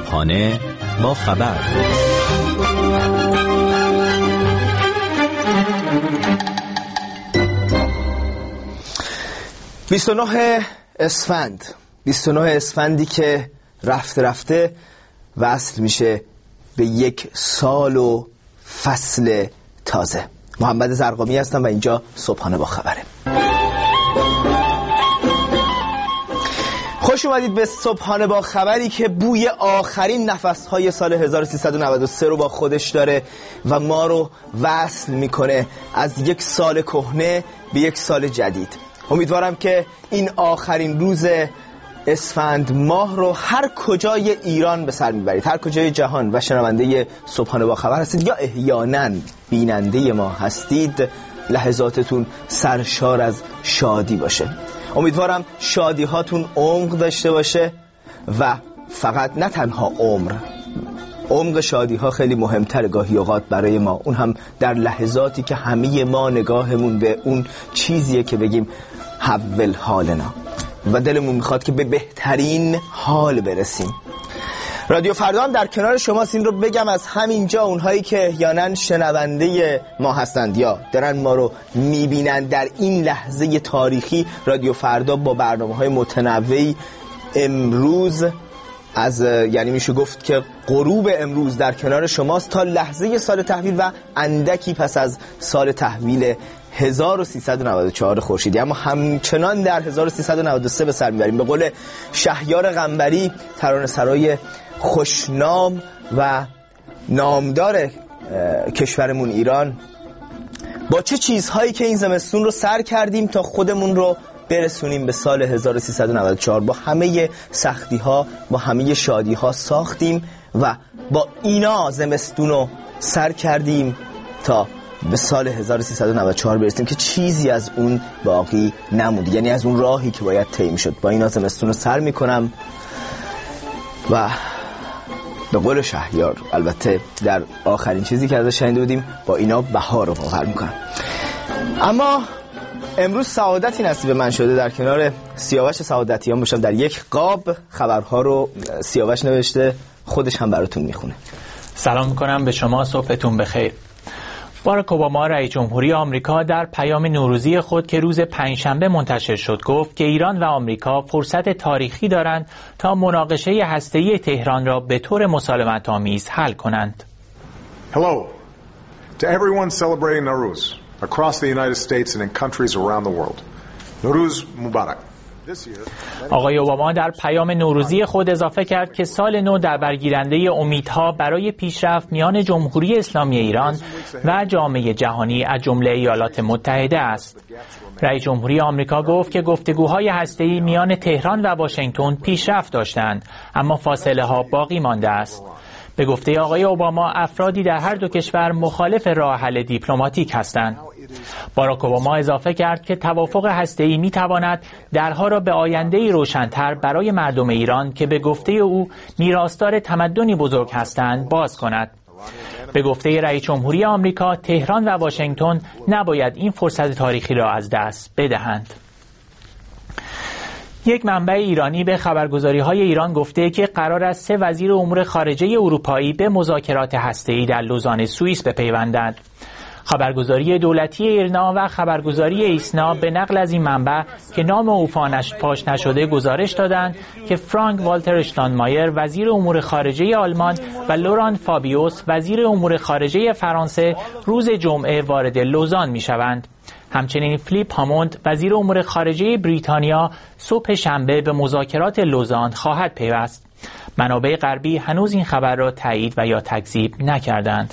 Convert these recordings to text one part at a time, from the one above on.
صبحانه با خبر. بیست و نه اسفندی که رفته رفته وصل میشه به یک سال و فصل تازه. محمد زرقامی هستم و اینجا صبحانه با خبره. خوش اومدید به صبحانه با خبری که بوی آخرین نفسهای سال 1393 رو با خودش داره و ما رو وصل میکنه از یک سال کهنه به یک سال جدید. امیدوارم که این آخرین روز اسفند ماه رو هر کجای ایران به سر میبرید، هر کجای جهان و شنونده صبحانه با خبر هستید یا احیانا بیننده ما هستید، لحظاتتون سرشار از شادی باشه. امیدوارم شادی هاتون عمق داشته باشه و فقط نه تنها عمق شادی ها خیلی مهمتر گاهی اوقات برای ما، اون هم در لحظاتی که همه ما نگاهمون به اون چیزیه که بگیم حول حالنا و دلمون میخواد که به بهترین حال برسیم. رادیو فردا هم در کنار شماست. این رو بگم از همینجا اونهایی که احیانا شنونده ما هستند یا دارن ما رو میبینن در این لحظه تاریخی، رادیو فردا با برنامه‌های متنوعی امروز یعنی میشه گفت که غروب امروز در کنار شماست تا لحظه سال تحویل و اندکی پس از سال تحویل 1394 خورشیدی، اما همچنان در 1393 به سر میبریم. به قول شهیار قنبری، ترانه‌سرای خوشنام و نامدار کشورمون ایران، با چه چیزهایی که این زمستون رو سر کردیم تا خودمون رو برسونیم به سال 1394. با همه سختی ها، با همه شادی ها ساختیم و با اینا زمستون رو سر کردیم تا به سال 1394 برسیم که چیزی از اون باقی نموند، یعنی از اون راهی که باید طی میشد. با اینا زمستون رو سر میکنم و به قول شهیار، البته در آخرین چیزی که ازش شنیده بودیم، با اینا بهار رو واقع میکنم. اما امروز سعادتی نصیب من شده در کنار سیاوش سعادتیان باشم. در یک قاب خبرها رو سیاوش نوشته، خودش هم براتون میخونه. سلام میکنم به شما، صبحتون بخیر. باراک اوباما رئیس جمهوری آمریکا در پیام نوروزی خود که روز پنجشنبه منتشر شد گفت که ایران و آمریکا فرصت تاریخی دارند تا مناقشه هسته‌ای تهران را به طور مسالمت‌آمیز حل کنند. Hello to everyone celebrating Nowruz across the United States and in countries around the world. Nowruz Mubarak. آقای اوباما در پیام نوروزی خود اضافه کرد که سال نو در برگیرنده امیدها برای پیشرفت میان جمهوری اسلامی ایران و جامعه جهانی از جمله ایالات متحده است. رئیس جمهوری آمریکا گفت که گفتگوهای هسته‌ای میان تهران و واشنگتن پیشرفت داشتند، اما فاصله ها باقی مانده است. به گفته آقای اوباما، افرادی در هر دو کشور مخالف راه حل دیپلماتیک هستند. باراک اوباما اضافه کرد که توافق هسته‌ای می‌تواند درها را به آینده‌ای روشن‌تر برای مردم ایران که به گفته او میراثدار تمدنی بزرگ هستند باز کند. به گفته رئیس جمهوری آمریکا، تهران و واشنگتن نباید این فرصت تاریخی را از دست بدهند. یک منبع ایرانی به خبرگزاری‌های ایران گفته که قرار است 3 وزیر امور خارجه اروپایی به مذاکرات هسته‌ای در لوزان سوئیس بپیوندند. خبرگزاری دولتی ایرنا و خبرگزاری ایسنا به نقل از این منبع که نام او فاش نشده گزارش دادند که فرانک والتر اشتاینمایر وزیر امور خارجه آلمان و لوران فابیوس وزیر امور خارجه فرانسه روز جمعه وارد لوزان می‌شوند. همچنین فلیپ هاموند وزیر امور خارجه بریتانیا صبح شنبه به مذاکرات لوزان خواهد پیوست. منابع غربی هنوز این خبر را تایید و یا تکذیب نکردند.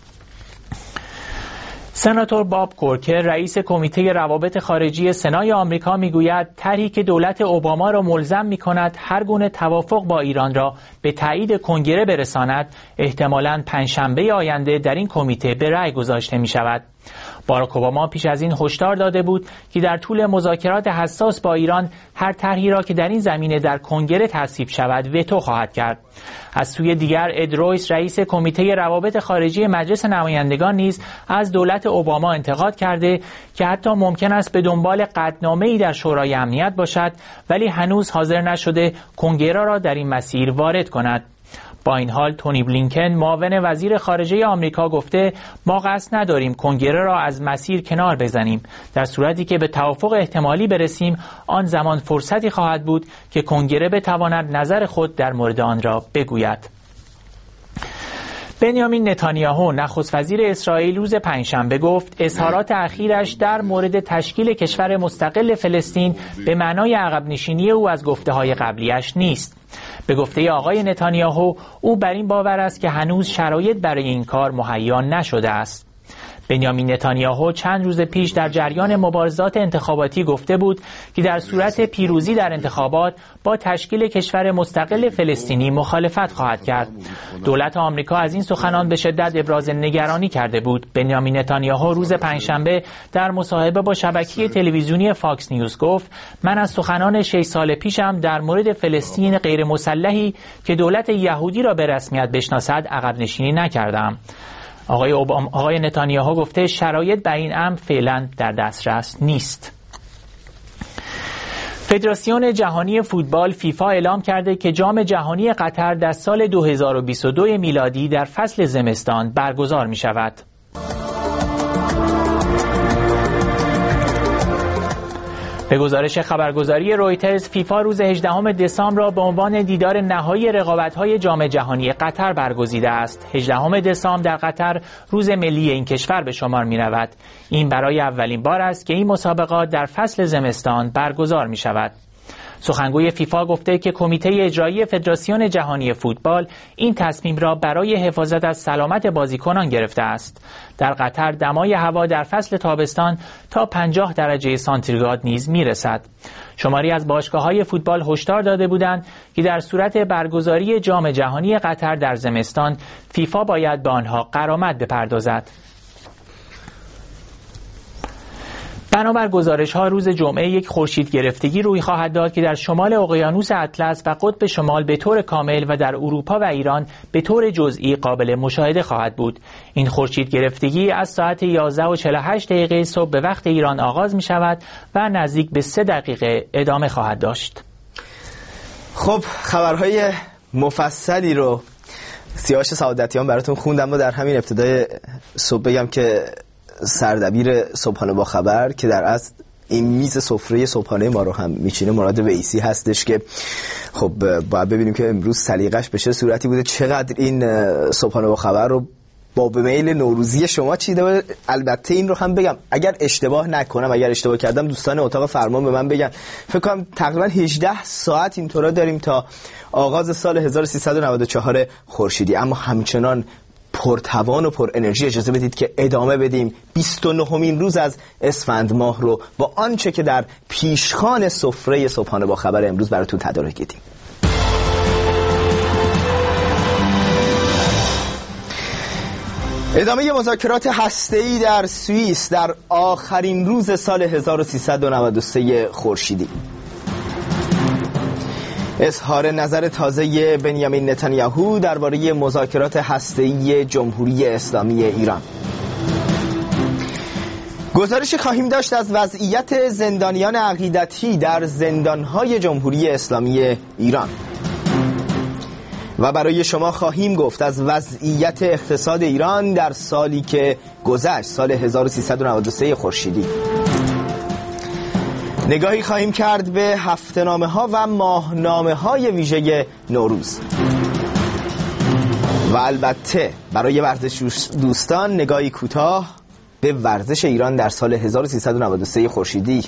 سناتور باب کورکر رئیس کمیته روابط خارجی سنای آمریکا میگوید طرحی که دولت اوباما را ملزم می‌کند هر گونه توافق با ایران را به تایید کنگره برساند احتمالاً پنجشنبه آینده در این کمیته به رأی گذاشته می‌شود. باراک اوباما پیش از این هشدار داده بود که در طول مذاکرات حساس با ایران هر طرحی را که در این زمینه در کنگره تصویب شود وتو خواهد کرد. از سوی دیگر اد رویس رئیس کمیته روابط خارجی مجلس نمایندگان نیز از دولت اوباما انتقاد کرده که حتی ممکن است به دنبال قطعنامه‌ای در شورای امنیت باشد ولی هنوز حاضر نشده کنگره را در این مسیر وارد کند. با این حال تونی بلینکن معاون وزیر خارجه آمریکا گفته ما قصد نداریم کنگره را از مسیر کنار بزنیم. در صورتی که به توافق احتمالی برسیم آن زمان فرصتی خواهد بود که کنگره بتواند نظر خود در مورد آن را بگوید. بنیامین نتانیاهو نخست وزیر اسرائیل روز پنجشنبه گفت اظهارات اخیرش در مورد تشکیل کشور مستقل فلسطین به معنای عقب نشینی او از گفته‌های قبلیش نیست. به گفته آقای نتانیاهو او بر این باور است که هنوز شرایط برای این کار مهیا نشده است. بنیامین نتانیاهو چند روز پیش در جریان مبارزات انتخاباتی گفته بود که در صورت پیروزی در انتخابات با تشکیل کشور مستقل فلسطینی مخالفت خواهد کرد. دولت آمریکا از این سخنان به شدت ابراز نگرانی کرده بود. بنیامین نتانیاهو روز پنجشنبه در مصاحبه با شبکه تلویزیونی فاکس نیوز گفت من از سخنان 6 سال پیشم در مورد فلسطین غیر مسلحی که دولت یهودی را به رسمیت بشناسد عقب نشینی نکردم. آقای نتانیاهو گفته شرایط بر این امر فعلا در دسترس نیست. فدراسیون جهانی فوتبال فیفا اعلام کرده که جام جهانی قطر در سال 2022 میلادی در فصل زمستان برگزار می شود. به گزارش خبرگزاری رویترز فیفا روز 18 دسامبر را به عنوان دیدار نهایی رقابت‌های جام جهانی قطر برگزیده است. 18 دسامبر در قطر روز ملی این کشور به شمار می‌رود. این برای اولین بار است که این مسابقات در فصل زمستان برگزار می‌شود. سخنگوی فیفا گفته که کمیته اجرایی فدراسیون جهانی فوتبال این تصمیم را برای حفاظت از سلامت بازیکنان گرفته است. در قطر دمای هوا در فصل تابستان تا 50 درجه سانتیگراد نیز میرسد. شماری از باشگاه‌های فوتبال هشدار داده بودند که در صورت برگزاری جام جهانی قطر در زمستان فیفا باید به آنها غرامت بپردازد. بنابر گزارش‌ها روز جمعه یک خورشید گرفتگی روی خواهد داد که در شمال اقیانوس اطلس و قطب شمال به طور کامل و در اروپا و ایران به طور جزئی قابل مشاهده خواهد بود. این خورشید گرفتگی از ساعت 11:48 صبح به وقت ایران آغاز می شود و نزدیک به 3 دقیقه ادامه خواهد داشت. خب خبرهای مفصلی رو سیاوش سعادتیان براتون خوندم و در همین ابتدای صبح بگم که سردبیر صبحانه با خبر که در اصل این میز سفره صبحانه ما رو هم میچینه مراد ویسی هستش که خب باید ببینیم که امروز سلیقش به چه صورتی بوده، چقدر این صبحانه با خبر رو با به میل نوروزی شما چیده و البته این رو هم بگم اگر اشتباه نکنم، اگر اشتباه کردم دوستان اتاق فرمان به من بگن، فکر کنم تقریبا 18 ساعت اینطورا داریم تا آغاز سال 1394 خورشیدی، اما همچنان پرتوان و پر انرژی. اجازه بدید که ادامه بدیم 29مین روز از اسفند ماه رو با آنچه که در پیشخوان سفره صبحانه با خبر امروز براتون تدارک کردیم. ادامه مذاکرات هسته‌ای در سوئیس در آخرین روز سال 1393 خورشیدی. اظهار نظر تازه بنیامین نتانیاهو درباره مذاکرات هسته‌ای جمهوری اسلامی ایران. گزارشی خواهیم داشت از وضعیت زندانیان عقیدتی در زندانهای جمهوری اسلامی ایران و برای شما خواهیم گفت از وضعیت اقتصاد ایران در سالی که گذشت، سال 1393 خورشیدی. نگاهی خواهیم کرد به هفته‌نامه ها و ماهنامه های ویژه نوروز و البته برای ورزش دوستان نگاهی کوتاه به ورزش ایران در سال 1393 خورشیدی.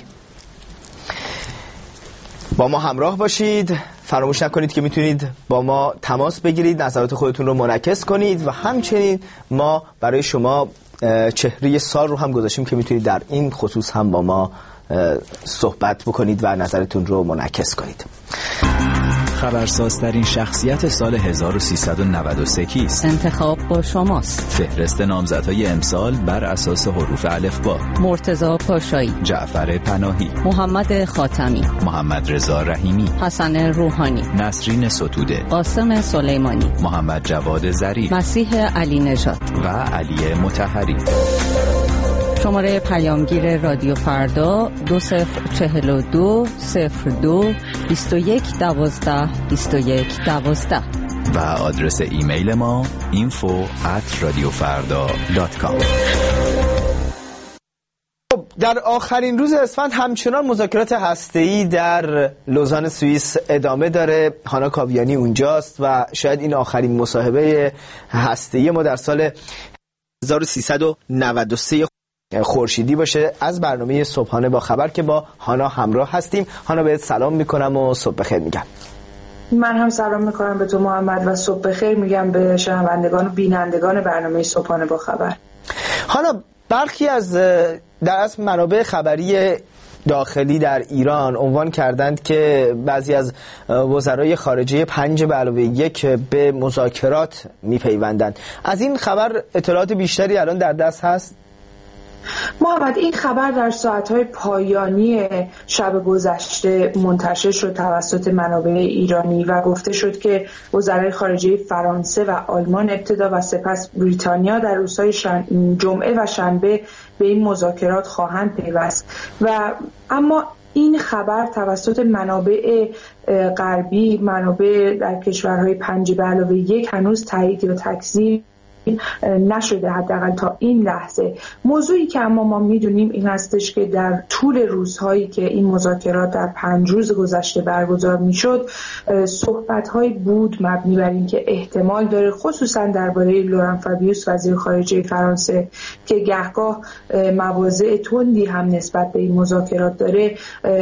با ما همراه باشید. فراموش نکنید که میتونید با ما تماس بگیرید، نظرات خودتون رو منعکس کنید و همچنین ما برای شما چهره سال رو هم گذاشتیم که میتونید در این خصوص هم با ما صحبت بکنید و نظرتون رو منعکس کنید. خبرسازترین شخصیت سال 1393 کیست؟ انتخاب با شماست. فهرست نامزدهای امسال بر اساس حروف الفبا: مرتضی پاشایی، جعفر پناهی، محمد خاتمی، محمد رضا رحیمی، حسن روحانی، نسرین ستوده، قاسم سلیمانی، محمد جواد ظریف، مسیح علی نژاد و علی مطهری. شماره پیامگیر رادیو فردا 2042 02 21 12 21 12. و آدرس ایمیل ما info@radiofarda.com. در آخرین روز اسفند همچنان مذاکرات هسته‌ای در لوزان سوئیس ادامه داره. هانا کاویانی اونجاست و شاید این آخرین مصاحبه هسته‌ای ما در سال 1393 خورشیدی باشه از برنامه صبحانه با خبر که با هانا همراه هستیم. هانا بهت سلام میکنم و صبح بخیر میگم. من هم سلام میکنم به تو محمد و صبح بخیر میگم به شنوندگان و بینندگان برنامه صبحانه با خبر. هانا، برخی از در اصل منابع خبری داخلی در ایران عنوان کردند که بعضی از وزرای خارجه 5+1 به مذاکرات میپیوندند. از این خبر اطلاعات بیشتری الان در دست هست؟ محمد، این خبر در ساعت‌های پایانی شب گذشته منتشر شد توسط منابع ایرانی و گفته شد که وزرای خارجه فرانسه و آلمان ابتدا و سپس بریتانیا در روزهای جمعه و شنبه به این مذاکرات خواهند پیوست. و اما این خبر توسط منابع غربی، منابع در کشورهای 5+1 هنوز تایید و تکذیب نشده، حداقل تا این لحظه. موضوعی که اما ما میدونیم این هستش که در طول روزهایی که این مذاکرات در 5 روز گذشته برگزار میشد، صحبت‌های بود مبنی بر این که احتمال داره، خصوصا درباره لوران فابیوس وزیر خارجه فرانسه که گهگاه مواضع تندی هم نسبت به این مذاکرات داره،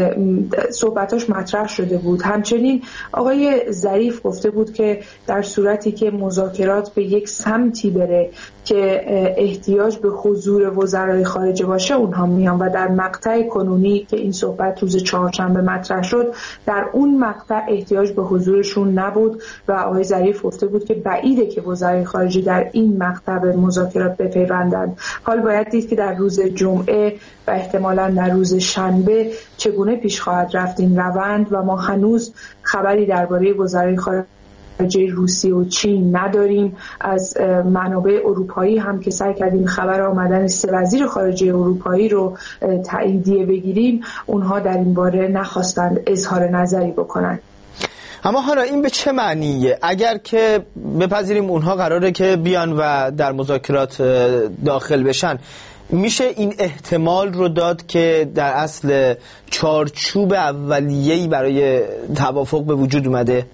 صحبتاش مطرح شده بود. همچنین آقای ظریف گفته بود که در صورتی که مذاکرات به یک سمتی بره که احتیاج به حضور وزرای خارجه باشه اونها میان و در مقطع کنونی که این صحبت روز چهارشنبه مطرح شد در اون مقطع احتیاج به حضورشون نبود و آقای ظریف گفته بود که بعیده که وزرای خارجه در این مقطع به مذاکرات بپیوندند. حال باید دید که در روز جمعه و احتمالاً در روز شنبه چگونه پیش خواهد رفت این روند و ما هنوز خبری درباره وزرای خارجه روسیه و چین نداریم. از منابع اروپایی هم که سعی کردیم خبر آمدن 3 وزیر خارجه اروپایی رو تاییدیه بگیریم، اونها در این باره نخواستند اظهار نظری بکنند. اما حالا این به چه معنیه؟ اگر که بپذیریم اونها قراره که بیان و در مذاکرات داخل بشن، میشه این احتمال رو داد که در اصل چارچوب اولیه‌ای برای توافق به وجود اومده؟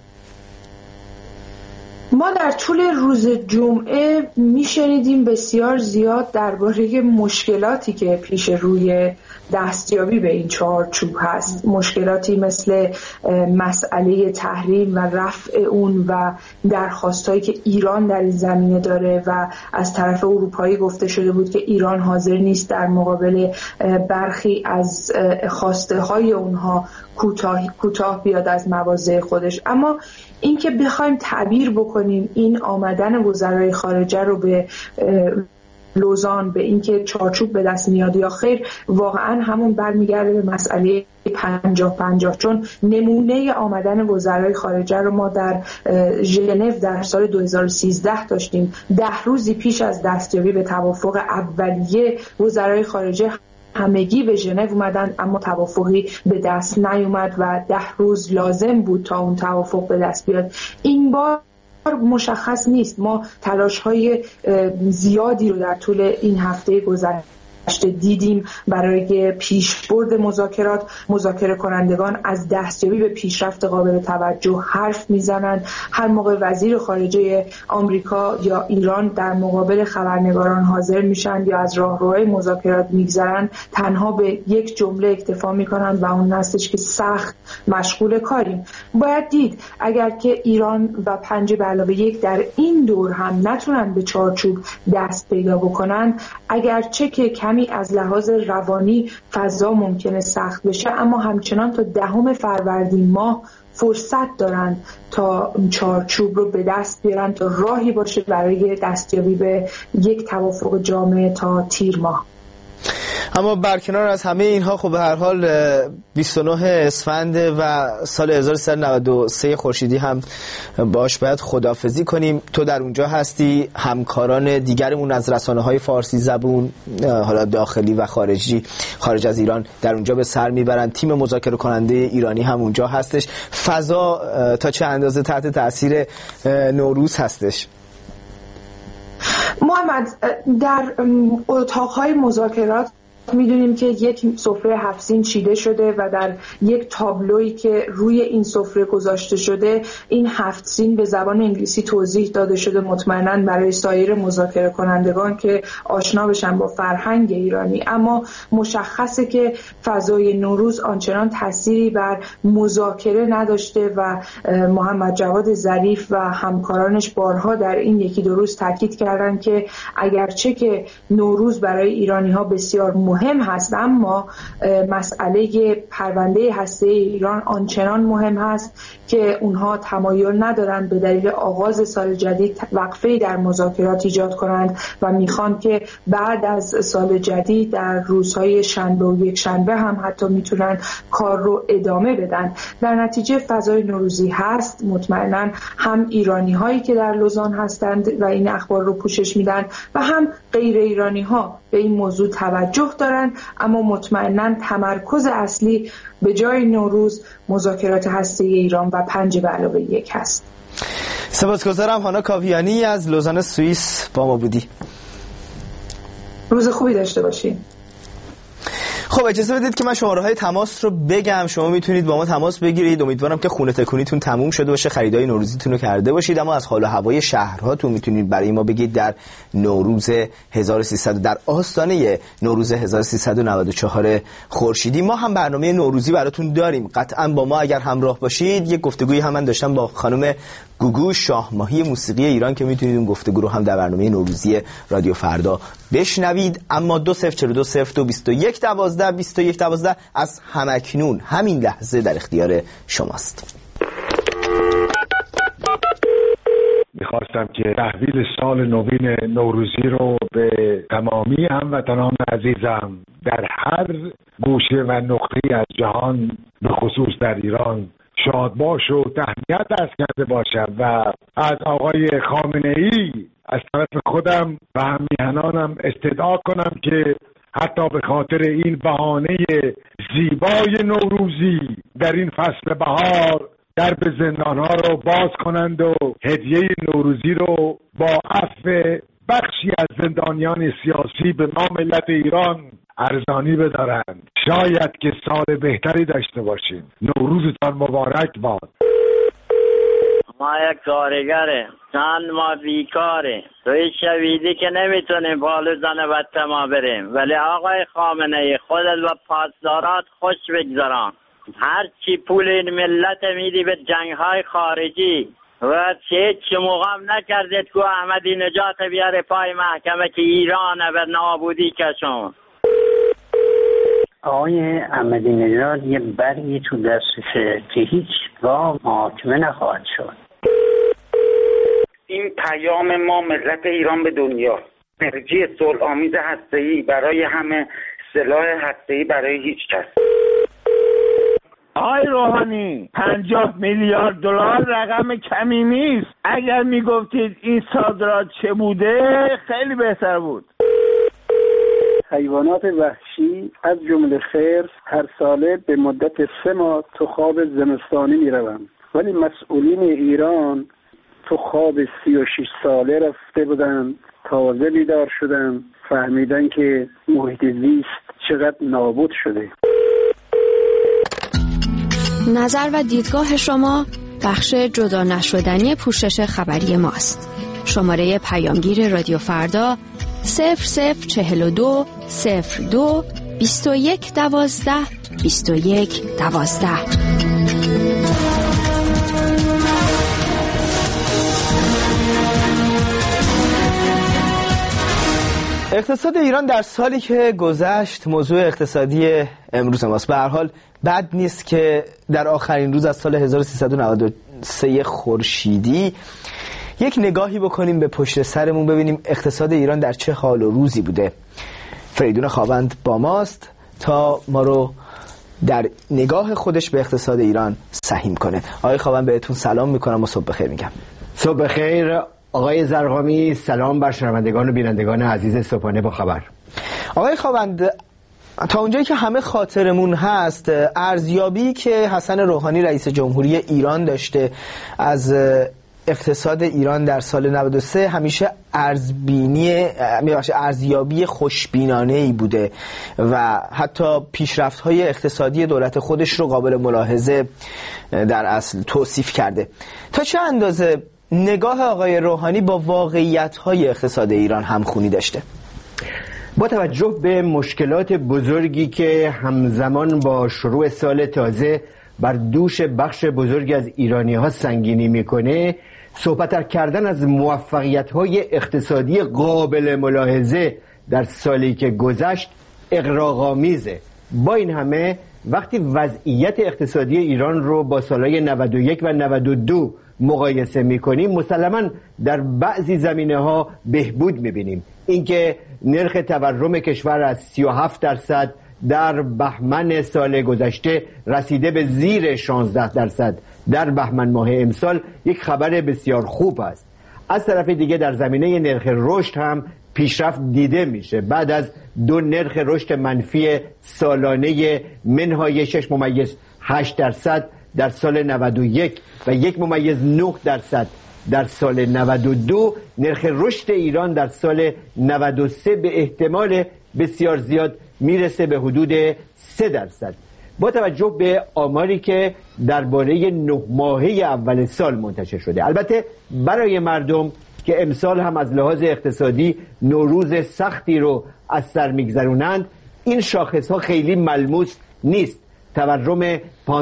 ما در طول روز جمعه میشنیدیم بسیار زیاد درباره مشکلاتی که پیش روی دستیابی به این چارچوب هست، مشکلاتی مثل مسئله تحریم و رفع اون و درخواستایی که ایران در این زمینه داره و از طرف اروپایی گفته شده بود که ایران حاضر نیست در مقابل برخی از خواسته های اونها کوتاه بیاد از مواضع خودش. اما اینکه بخوایم تعبیر بکنیم این آمدن وزرای خارجه رو به لوزان به اینکه چارچوب به دست میاد یا خیر، واقعا همون برمیگرده به مسئله 50-50، چون نمونه آمدن وزرای خارجه رو ما در ژنو در سال 2013 داشتیم. 10 روزی پیش از دستیابی به توافق اولیه وزرای خارجه همگی به ژنو اومدن اما توافقی به دست نیومد و 10 روز لازم بود تا اون توافق به دست بیاد. این بار مشخص نیست. ما تلاش‌های زیادی رو در طول این هفته گذشته دیدیم برای پیشبرد مذاکرات. مذاکره کنندگان از دستیابی به پیشرفت قابل توجه حرف میزنند. هر موقع وزیر خارجه آمریکا یا ایران در مقابل خبرنگاران حاضر میشن یا از راهروهای مذاکرات میگذرن، تنها به یک جمله اکتفا میکنند و اون هستش که سخت مشغول کاریم. باید دید اگر که ایران و 5+1 در این دور هم نتونن به چارچوب دست پیدا بکنن، اگرچه که کمی از لحاظ روانی فضا ممکنه سخت بشه، اما همچنان تا 10 فروردین ماه فرصت دارن تا چارچوب رو به دست بیارن تا راهی باشه برای دستیابی به یک توافق جامع تا تیر ماه. اما برکنار از همه اینها خب به هر حال 29 اسفند و سال 1393 خورشیدی هم باش باید خداحافظی کنیم. تو در اونجا هستی، همکاران دیگرمون از رسانه‌های فارسی زبون حالا داخلی و خارجی خارج از ایران در اونجا به سر میبرن. تیم مذاکره کننده ایرانی هم اونجا هستش. فضا تا چه اندازه تحت تاثیر نوروز هستش؟ محمد، در اتاق‌های مذاکرات میدونیم که یک سفره 7 سین چیده شده و در یک تابلویی که روی این سفره گذاشته شده این 7 سین به زبان انگلیسی توضیح داده شده، مطمئناً برای سایر مذاکره کنندگان که آشنا بشن با فرهنگ ایرانی. اما مشخصه که فضای نوروز آنچنان تأثیری بر مذاکره نداشته و محمد جواد ظریف و همکارانش بارها در این یکی دو روز تاکید کردن که اگرچه که نوروز برای ایرانی‌ها بسیار مهم هست، اما مسئله پرونده هسته‌ای ایران آنچنان مهم هست که اونها تمایل ندارند به دلیل آغاز سال جدید وقفه‌ای در مذاکرات ایجاد کنند و میخوان که بعد از سال جدید در روزهای شنبه و یک شنبه هم حتی میتونن کار رو ادامه بدن. در نتیجه فضای نوروزی هست. مطمئناً هم ایرانی هایی که در لوزان هستند و این اخبار رو پوشش میدن و هم غیر ایرانی ها به این موضوع توجه دارن، اما مطمئناً تمرکز اصلی به جای نوروز مذاکرات هسته‌ای ایران و 5+1 هست. سپاسگزارم. هانا کاویانی از لوزان سوئیس با ما بودی. روز خوبی داشته باشید. خب اجازه بدید که من شماره‌های تماس رو بگم. شما میتونید با ما تماس بگیرید. امیدوارم که خونه تکونیتون تموم شده باشه، خریدای نوروزیتون رو کرده باشید، اما از حال و هوای شهرهاتون میتونید برای ما بگید. در نوروز 1300 در آستانه نوروز 1394 خورشیدی ما هم برنامه نوروزی براتون داریم. قطعاً با ما اگر همراه باشید. یک گفتگویی هم من داشتم با خانم گوگو، شاهماهی موسیقی ایران، که میتونید اون گفتگو رو هم در برنامه نوروزی رادیو فردا بشنوید. اما 2042022112 از همکنون همین لحظه در اختیار شماست. میخواستم که تحویل سال نوین نوروزی رو به تمامی هموطنان عزیزم در هر گوشه و نقطه‌ای از جهان به خصوص در ایران شاد باش و تهنیت عرض کرده باشم و از آقای خامنه‌ای از طرف خودم و هم میهنانم استدعا کنم که حتی به خاطر این بهانه زیبای نوروزی در این فصل بهار درب زندانها رو باز کنند و هدیه نوروزی رو با عفو بخشی از زندانیان سیاسی به ما ملت ایران ارزانی بدارند. شاید که سال بهتری داشته باشیم. نوروزتان مبارک باد. ما یک کارگره، چند ما بیکاره، توی شویدی که نمیتونیم بالو زن بطه ما بریم، ولی آقای خامنه‌ای خودت و پاسدارات خوش بگذاران. هر چی پول این ملت میدی به جنگ‌های خارجی و چه موقع نکردید که احمدی نژاد بیاره پای محکمه که ایران به نابودی کشون. آقای احمدی نژاد یه برگی تو دستشه که هیچ گاه محاکمه نخواهد شد. این پیام ما ملت ایران به دنیا، انرژی صلح‌آمیز هسته‌ای برای همه، سلاح هسته‌ای برای هیچ کس. آقای روحانی 50 میلیارد دلار رقم کمی نیست. اگر میگفتید این صادرات چه بوده خیلی بهتر بود. حیوانات وحشی از جمله خرس هر ساله به مدت 3 ماه تو خواب زمستانی میروند، ولی مسئولین ایران تو خواب 36 ساله رفته بودن، تازه بیدار شدن، فهمیدن که محیط زیست چقدر نابود شده. نظر و دیدگاه شما بخش جدا نشدنی پوشش خبری ماست. شماره پیامگیر رادیو فردا 0042 02 21 12 21 12. اقتصاد ایران در سالی که گذشت موضوع اقتصادی امروز ماست. به هر حال بد نیست که در آخرین روز از سال 1393 خورشیدی یک نگاهی بکنیم به پشت سرمون، ببینیم اقتصاد ایران در چه حال و روزی بوده. فریدون خوابند با ماست تا ما رو در نگاه خودش به اقتصاد ایران سهیم کنه. آقای خوابند بهتون سلام میکنم و صبح بخیر میگم. صبح بخیر آقای زرقامی، سلام بر شنوندگان و بینندگان عزیز صبحانه با خبر. آقای خوابند، تا اونجایی که همه خاطرمون هست، ارزیابی که حسن روحانی رئیس جمهوری ایران داشته از اقتصاد ایران در سال 93 همیشه ارزیابی خوشبینانه‌ای بوده و حتی پیشرفت‌های اقتصادی دولت خودش رو قابل ملاحظه در اصل توصیف کرده. تا چه اندازه نگاه آقای روحانی با واقعیت‌های اقتصاد ایران همخوانی داشته؟ با توجه به مشکلات بزرگی که همزمان با شروع سال تازه بر دوش بخش بزرگی از ایرانی‌ها سنگینی میکنه، صحبت کردن از موفقیت‌های اقتصادی قابل ملاحظه در سالی که گذشت اغراق‌آمیزه. با این همه وقتی وضعیت اقتصادی ایران رو با سالهای 91 و 92 مقایسه میکنیم، مسلماً در بعضی زمینه‌ها بهبود میبینیم. اینکه نرخ تورم کشور از 37% در بهمن سال گذشته رسیده به زیر 16% در بهمن ماه امسال یک خبر بسیار خوب است. از طرف دیگه در زمینه نرخ رشد هم پیشرفت دیده میشه. بعد از 2 نرخ رشد منفی سالانه منهای 6.8% در سال 91 و 1.9% در سال 92، نرخ رشد ایران در سال 93 به احتمال بسیار زیاد میرسه به حدود 3%. با توجه به آماری که درباره 9 ماهه اول سال منتشر شده، البته برای مردم که امسال هم از لحاظ اقتصادی نوروز سختی رو از سر میگذرونند، این شاخص ها خیلی ملموس نیست. تورم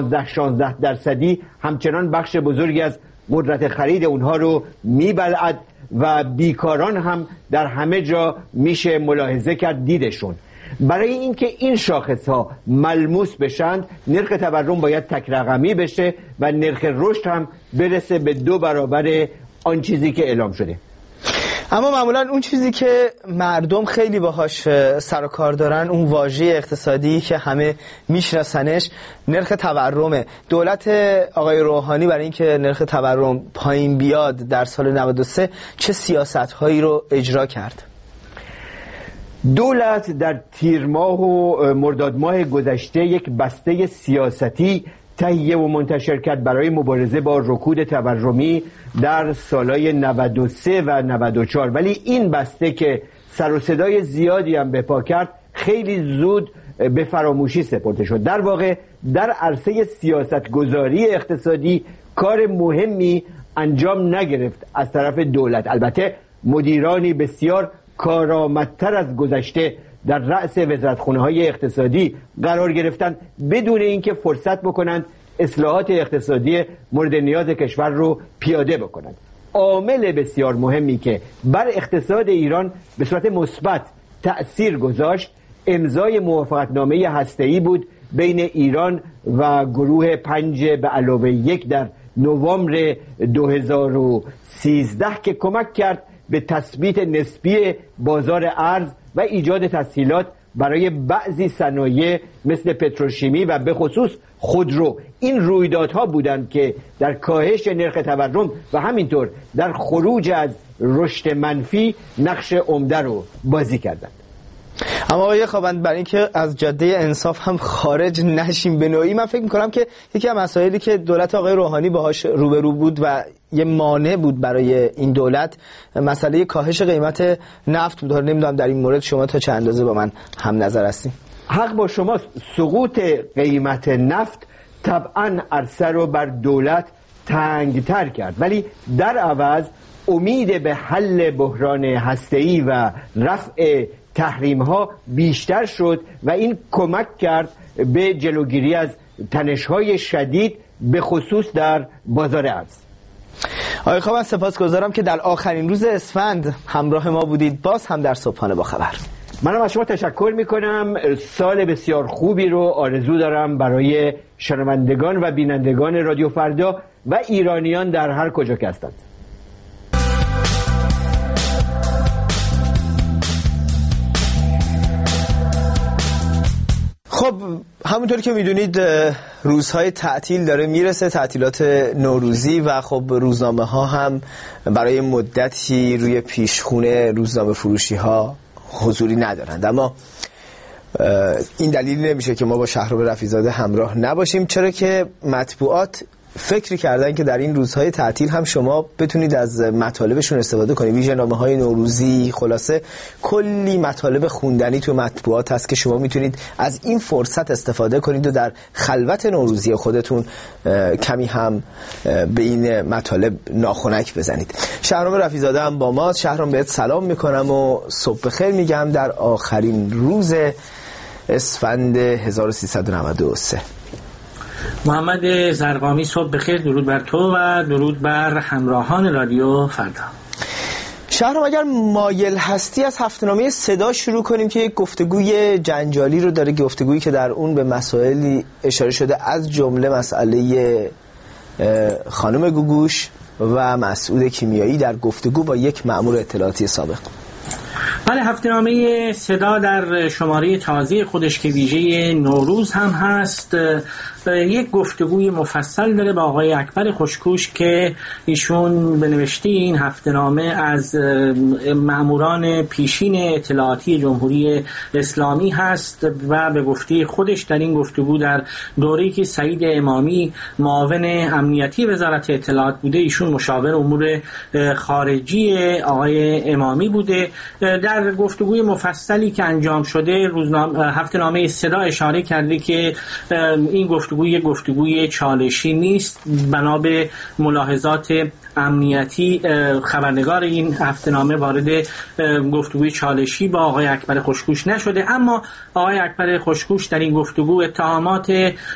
15-16% همچنان بخش بزرگی از قدرت خرید اونها رو میبلعد و بیکاران هم در همه جا میشه ملاحظه کرد دیدشون. برای اینکه این شاخص ها ملموس بشند، نرخ تورم باید تک رقمی بشه و نرخ رشد هم برسه به 2 برابر آن چیزی که اعلام شده. اما معمولا اون چیزی که مردم خیلی باهاش سر و کار دارن، اون واژه اقتصادی که همه میشناسنش، نرخ تورمه. دولت آقای روحانی برای اینکه نرخ تورم پایین بیاد در سال 93 چه سیاست‌هایی رو اجرا کرد؟ دولت در تیر ماه و مرداد ماه گذشته یک بسته سیاستی تهیه و منتشر کرد برای مبارزه با رکود تورمی در سالهای 93 و 94، ولی این بسته که سر و صدای زیادی هم به پا کرد خیلی زود به فراموشی سپرده شد. در واقع در عرصه سیاست گذاری اقتصادی کار مهمی انجام نگرفت از طرف دولت. البته مدیرانی بسیار کارآمدتر از گذشته در رأس وزارتخانه‌های اقتصادی قرار گرفتن بدون اینکه فرصت بکنند اصلاحات اقتصادی مورد نیاز کشور رو پیاده بکنند. عامل بسیار مهمی که بر اقتصاد ایران به صورت مثبت تأثیر گذاشت امضای موافقتنامه هسته‌ای بود بین ایران و گروه 5+1 در نوامبر 2013 که کمک کرد به تثبیت نسبی بازار ارز و ایجاد تسهیلات برای بعضی صنایع مثل پتروشیمی و به خصوص خودرو. این رویدادها بودند که در کاهش نرخ تورم و همینطور در خروج از رشد منفی نقش عمده رو بازی کردند. اما آقای خوابند، برای اینکه از جاده انصاف هم خارج نشیم به نوعی، من فکر میکنم که یکی از مسائلی که دولت آقای روحانی باهاش روبرو بود و یه مانع بود برای این دولت، مسئله کاهش قیمت نفت بود. نمیدونم در این مورد شما تا چه اندازه با من هم نظر هستین؟ حق با شماست. سقوط قیمت نفت طبعا عرصه رو بر دولت تنگتر کرد، ولی در عوض امید به حل بحران هسته‌ای و رفع تحریم ها بیشتر شد و این کمک کرد به جلوگیری از تنش‌های شدید به خصوص در بازار ارز. آقای خوابند، سپاسگزارم که در آخرین روز اسفند همراه ما بودید، باز هم در صبحانه با خبر. منم از شما تشکر میکنم. سال بسیار خوبی رو آرزو دارم برای شنوندگان و بینندگان رادیو فردا و ایرانیان در هر کجا که هستند. خب همونطور که میدونید روزهای تعطیل داره میرسه، تعطیلات نوروزی، و خب روزنامه ها هم برای مدتی روی پیشخونه روزنامه فروشی ها حضوری ندارند. اما این دلیل نمیشه که ما با شهرام رفیع‌زاده همراه نباشیم، چرا که مطبوعات فکر کردن که در این روزهای تعطیل هم شما بتونید از مطالبشون استفاده کنید. ویژه‌نامه‌های نوروزی، خلاصه کلی مطالب خوندنی تو مطبوعات هست که شما میتونید از این فرصت استفاده کنید و در خلوت نوروزی خودتون کمی هم به این مطالب ناخنک بزنید. شهرام رفیع‌زاده هم با ماست. شهرام بهت سلام میکنم و صبح بخیر میگم در آخرین روز اسفند 1393. محمد زرقامی صبح بخیر، درود بر تو و درود بر همراهان رادیو فردا. شهرام اگر مایل هستی از هفته‌نامه صدا شروع کنیم که یک گفتگوی جنجالی رو داره، گفتگویی که در اون به مسائلی اشاره شده، از جمله مسئله خانم گوگوش و مسعود کیمیایی در گفتگو با یک مأمور اطلاعاتی سابق. بله، هفته‌نامه صدا در شماره تازه خودش که ویژه نوروز هم هست یک گفتگوی مفصل داره با آقای اکبر خوشکوش که ایشون به نوشته این هفته‌نامه از مأموران پیشین اطلاعاتی جمهوری اسلامی هست و به گفته خودش در این گفتگو در دوره‌ای که سعید امامی معاون امنیتی وزارت اطلاعات بوده، ایشون مشاور امور خارجی آقای امامی بوده. در گفتگوی مفصلی که انجام شده هفته‌نامه صدا اشاره کرده که این گفتگوی چالشی نیست، بنا به ملاحظات امنیتی خبرنگار این هفته‌نامه وارد گفتگوی چالشی با آقای اکبر خوشکوش نشده. اما آقای اکبر خوشکوش در این گفتگو اتهامات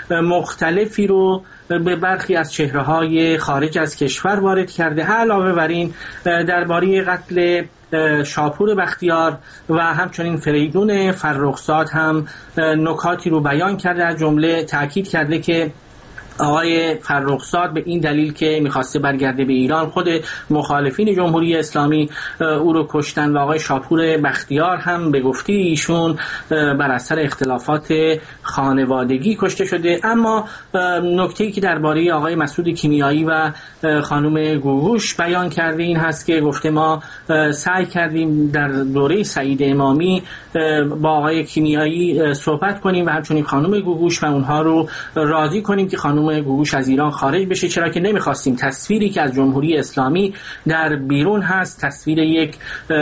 مختلفی رو به برخی از چهره‌های خارج از کشور وارد کرده. علاوه بر این درباره قتل شاپور بختیار و همچنین فریدون فرخزاد هم نکاتی رو بیان کرده. از جمله تاکید کرده که آقای فرخزاد به این دلیل که میخواسته برگرده به ایران، خود مخالفین جمهوری اسلامی او رو کشتن و آقای شاپور بختیار هم به گفته ایشون بر اثر اختلافات خانوادگی کشته شده. اما نکته‌ای که درباره آقای مسعود کیمیایی و خانم گوگوش بیان کرده این هست که گفته ما سعی کردیم در دوره سعید امامی با آقای کیمیایی صحبت کنیم و همچنین خانم گوگوش و اونها رو راضی کنیم که خانم گوگوش از ایران خارج بشه، چرا که نمیخواستیم تصویری که از جمهوری اسلامی در بیرون هست تصویر یک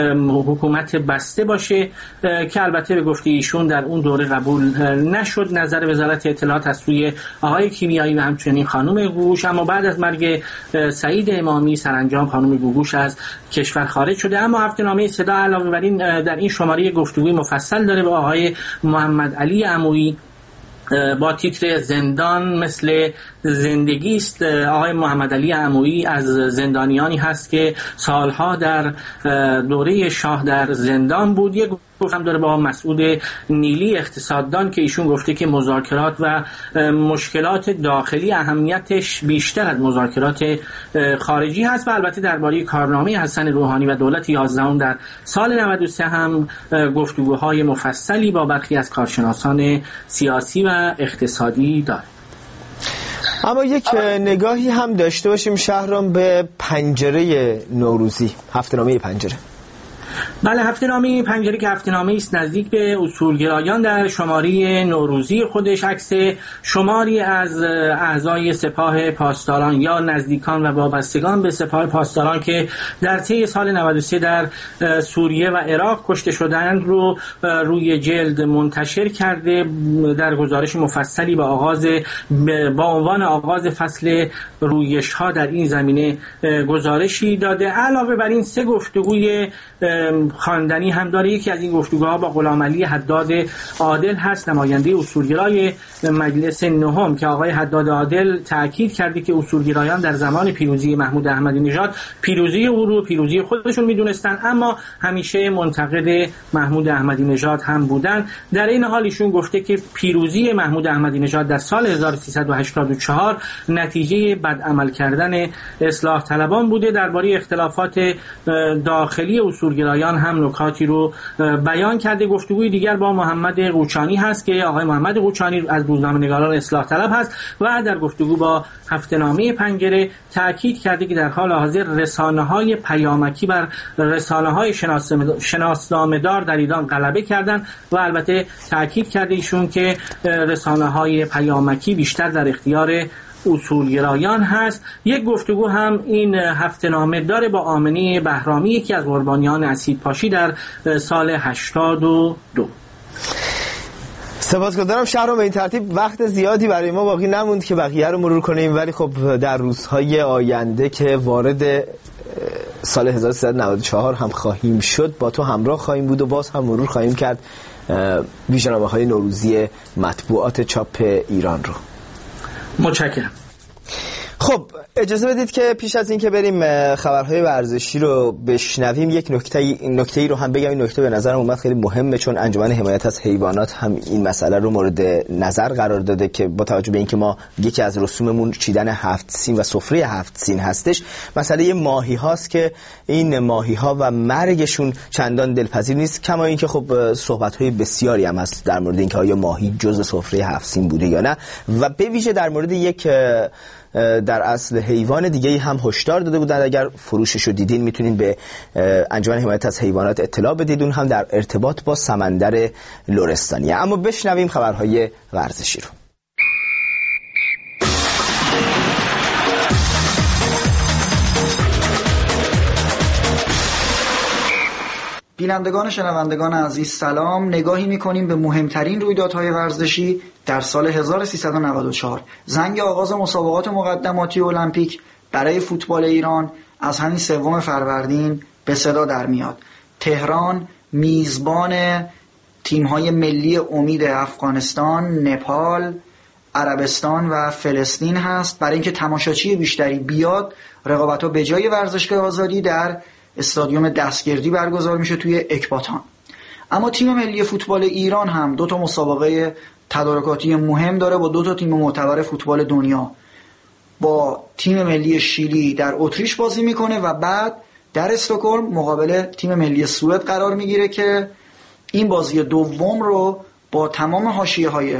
حکومت بسته باشه، که البته به گفته ایشون در اون دوره قبول نشد نظر وزارت اطلاعات از سوی آقای کیمیایی و همچنین خانم گوگوش. اما بعد از مرگ سعید امامی سرانجام خانم گوگوش از کشور خارج شده. اما هفته‌نامه صدا علاوه بر این در این شماره گفتگوی مفصل داره با آقای محمد علی عمویی با تیتر زندان مثل زندگی است. آقای محمد علی عمویی از زندانیانی هست که سالها در دوره شاه در زندان بود. یک گفتم داره با مسعود نیلی اقتصاددان که ایشون گفته که مذاکرات و مشکلات داخلی اهمیتش بیشتر از مذاکرات خارجی هست. و البته درباره کارنامه حسن روحانی و دولت 11 در سال 93 هم گفتگوهای مفصلی با برخی از کارشناسان سیاسی و اقتصادی داره. اما یک نگاهی هم داشته باشیم شهرام به پنجره نوروزی، هفته‌نامه پنجره. بله، هفته‌نامه پنجره که هفته‌نامه‌ای است نزدیک به اصولگرایان در شماره نوروزی خودش عکس شماری از اعضای سپاه پاسداران یا نزدیکان و وابستگان به سپاه پاسداران که در طی سال 93 در سوریه و عراق کشته شدند رو روی جلد منتشر کرده. در گزارش مفصلی با عنوان آغاز فصل رویش‌ها در این زمینه گزارشی داده. علاوه بر این سه گفتگوی خواندنی هم داره. یکی از این گفتگوها با غلامعلی حداد عادل هست، نماینده اصولگرای مجلس نهم، که آقای حداد عادل تاکید کرده که اصولگرایان در زمان پیروزی محمود احمدی نژاد پیروزی او رو پیروزی خودشون میدونستن، اما همیشه منتقد محمود احمدی نژاد هم بودن. در این حال ایشون گفته که پیروزی محمود احمدی نژاد در سال 1384 نتیجه بدعمل کردن اصلاح طلبان بوده. درباره اختلافات داخلی اصولگرایان اصولگرایان هم نکاتی رو بیان کرده. گفتگوی دیگر با محمد قوچانی هست که آقای محمد قوچانی از روزنامه‌نگاران اصلاح طلب هست و در گفتگو با هفته‌نامه پنگره تاکید کرده که در حال حاضر رسانه‌های پیامکی بر رسانه‌های شناسنامه‌دار در ایران غلبه کردند و البته تاکید کرده ایشون که رسانه‌های پیامکی بیشتر در اختیار اصولگرایان هست. یک گفتگو هم این هفته‌نامه داره با آمنه بهرامی، یکی از قربانیان اسیدپاشی در سال 82. سپاسگزارم شهرام. به این ترتیب وقت زیادی برای ما باقی نموند که بقیه رو مرور کنیم، ولی خب در روزهای آینده که وارد سال 1394 هم خواهیم شد با تو همراه خواهیم بود و باز هم مرور خواهیم کرد ویژه‌نامه‌های نوروزی مطبوعات چاپ ایران رو. متشکرم. خب اجازه بدید که پیش از این که بریم خبرهای ورزشی رو بشنویم یک نکته‌ای رو هم بگم. این نکته به نظرم اومد خیلی مهمه، چون انجمن حمایت از حیوانات هم این مسئله رو مورد نظر قرار داده که با توجه به اینکه ما یکی از رسوممون چیدن 7 سین و سفره 7 سین هستش، مسئله ماهی هاست که این ماهی ها و مرگشون چندان دلپذیر نیست، کما اینکه خب صحبت های بسیاری هم هست در مورد اینکه آیا ماهی جزء سفره 7 سین بوده یا نه، و به ویژه در مورد یک در اصل حیوان دیگه هم هشدار داده بودن. اگر فروشش رو دیدین میتونین به انجمن حمایت از حیوانات اطلاع بدید، اون هم در ارتباط با سمندر لرستانیه. اما بشنویم خبرهای ورزشی رو. بینندگان شنوندگان عزیز سلام. نگاهی می‌کنیم به مهمترین رویدادهای ورزشی در سال 1394. زنگ آغاز مسابقات مقدماتی المپیک برای فوتبال ایران از همین 3 فروردین به صدا در میاد. تهران میزبان تیم‌های ملی امید افغانستان، نپال، عربستان و فلسطین هست. برای اینکه تماشاچی بیشتری بیاد، رقابت‌ها به جای ورزشگاه آزادی در استادیوم دستگردی برگزار میشه توی اکباتان. اما تیم ملی فوتبال ایران هم 2 مسابقه تدارکاتی مهم داره با 2 تیم معتبر فوتبال دنیا. با تیم ملی شیلی در اتریش بازی میکنه و بعد در استکهلم مقابل تیم ملی سوئد قرار میگیره که این بازی دوم رو با تمام حاشیه‌های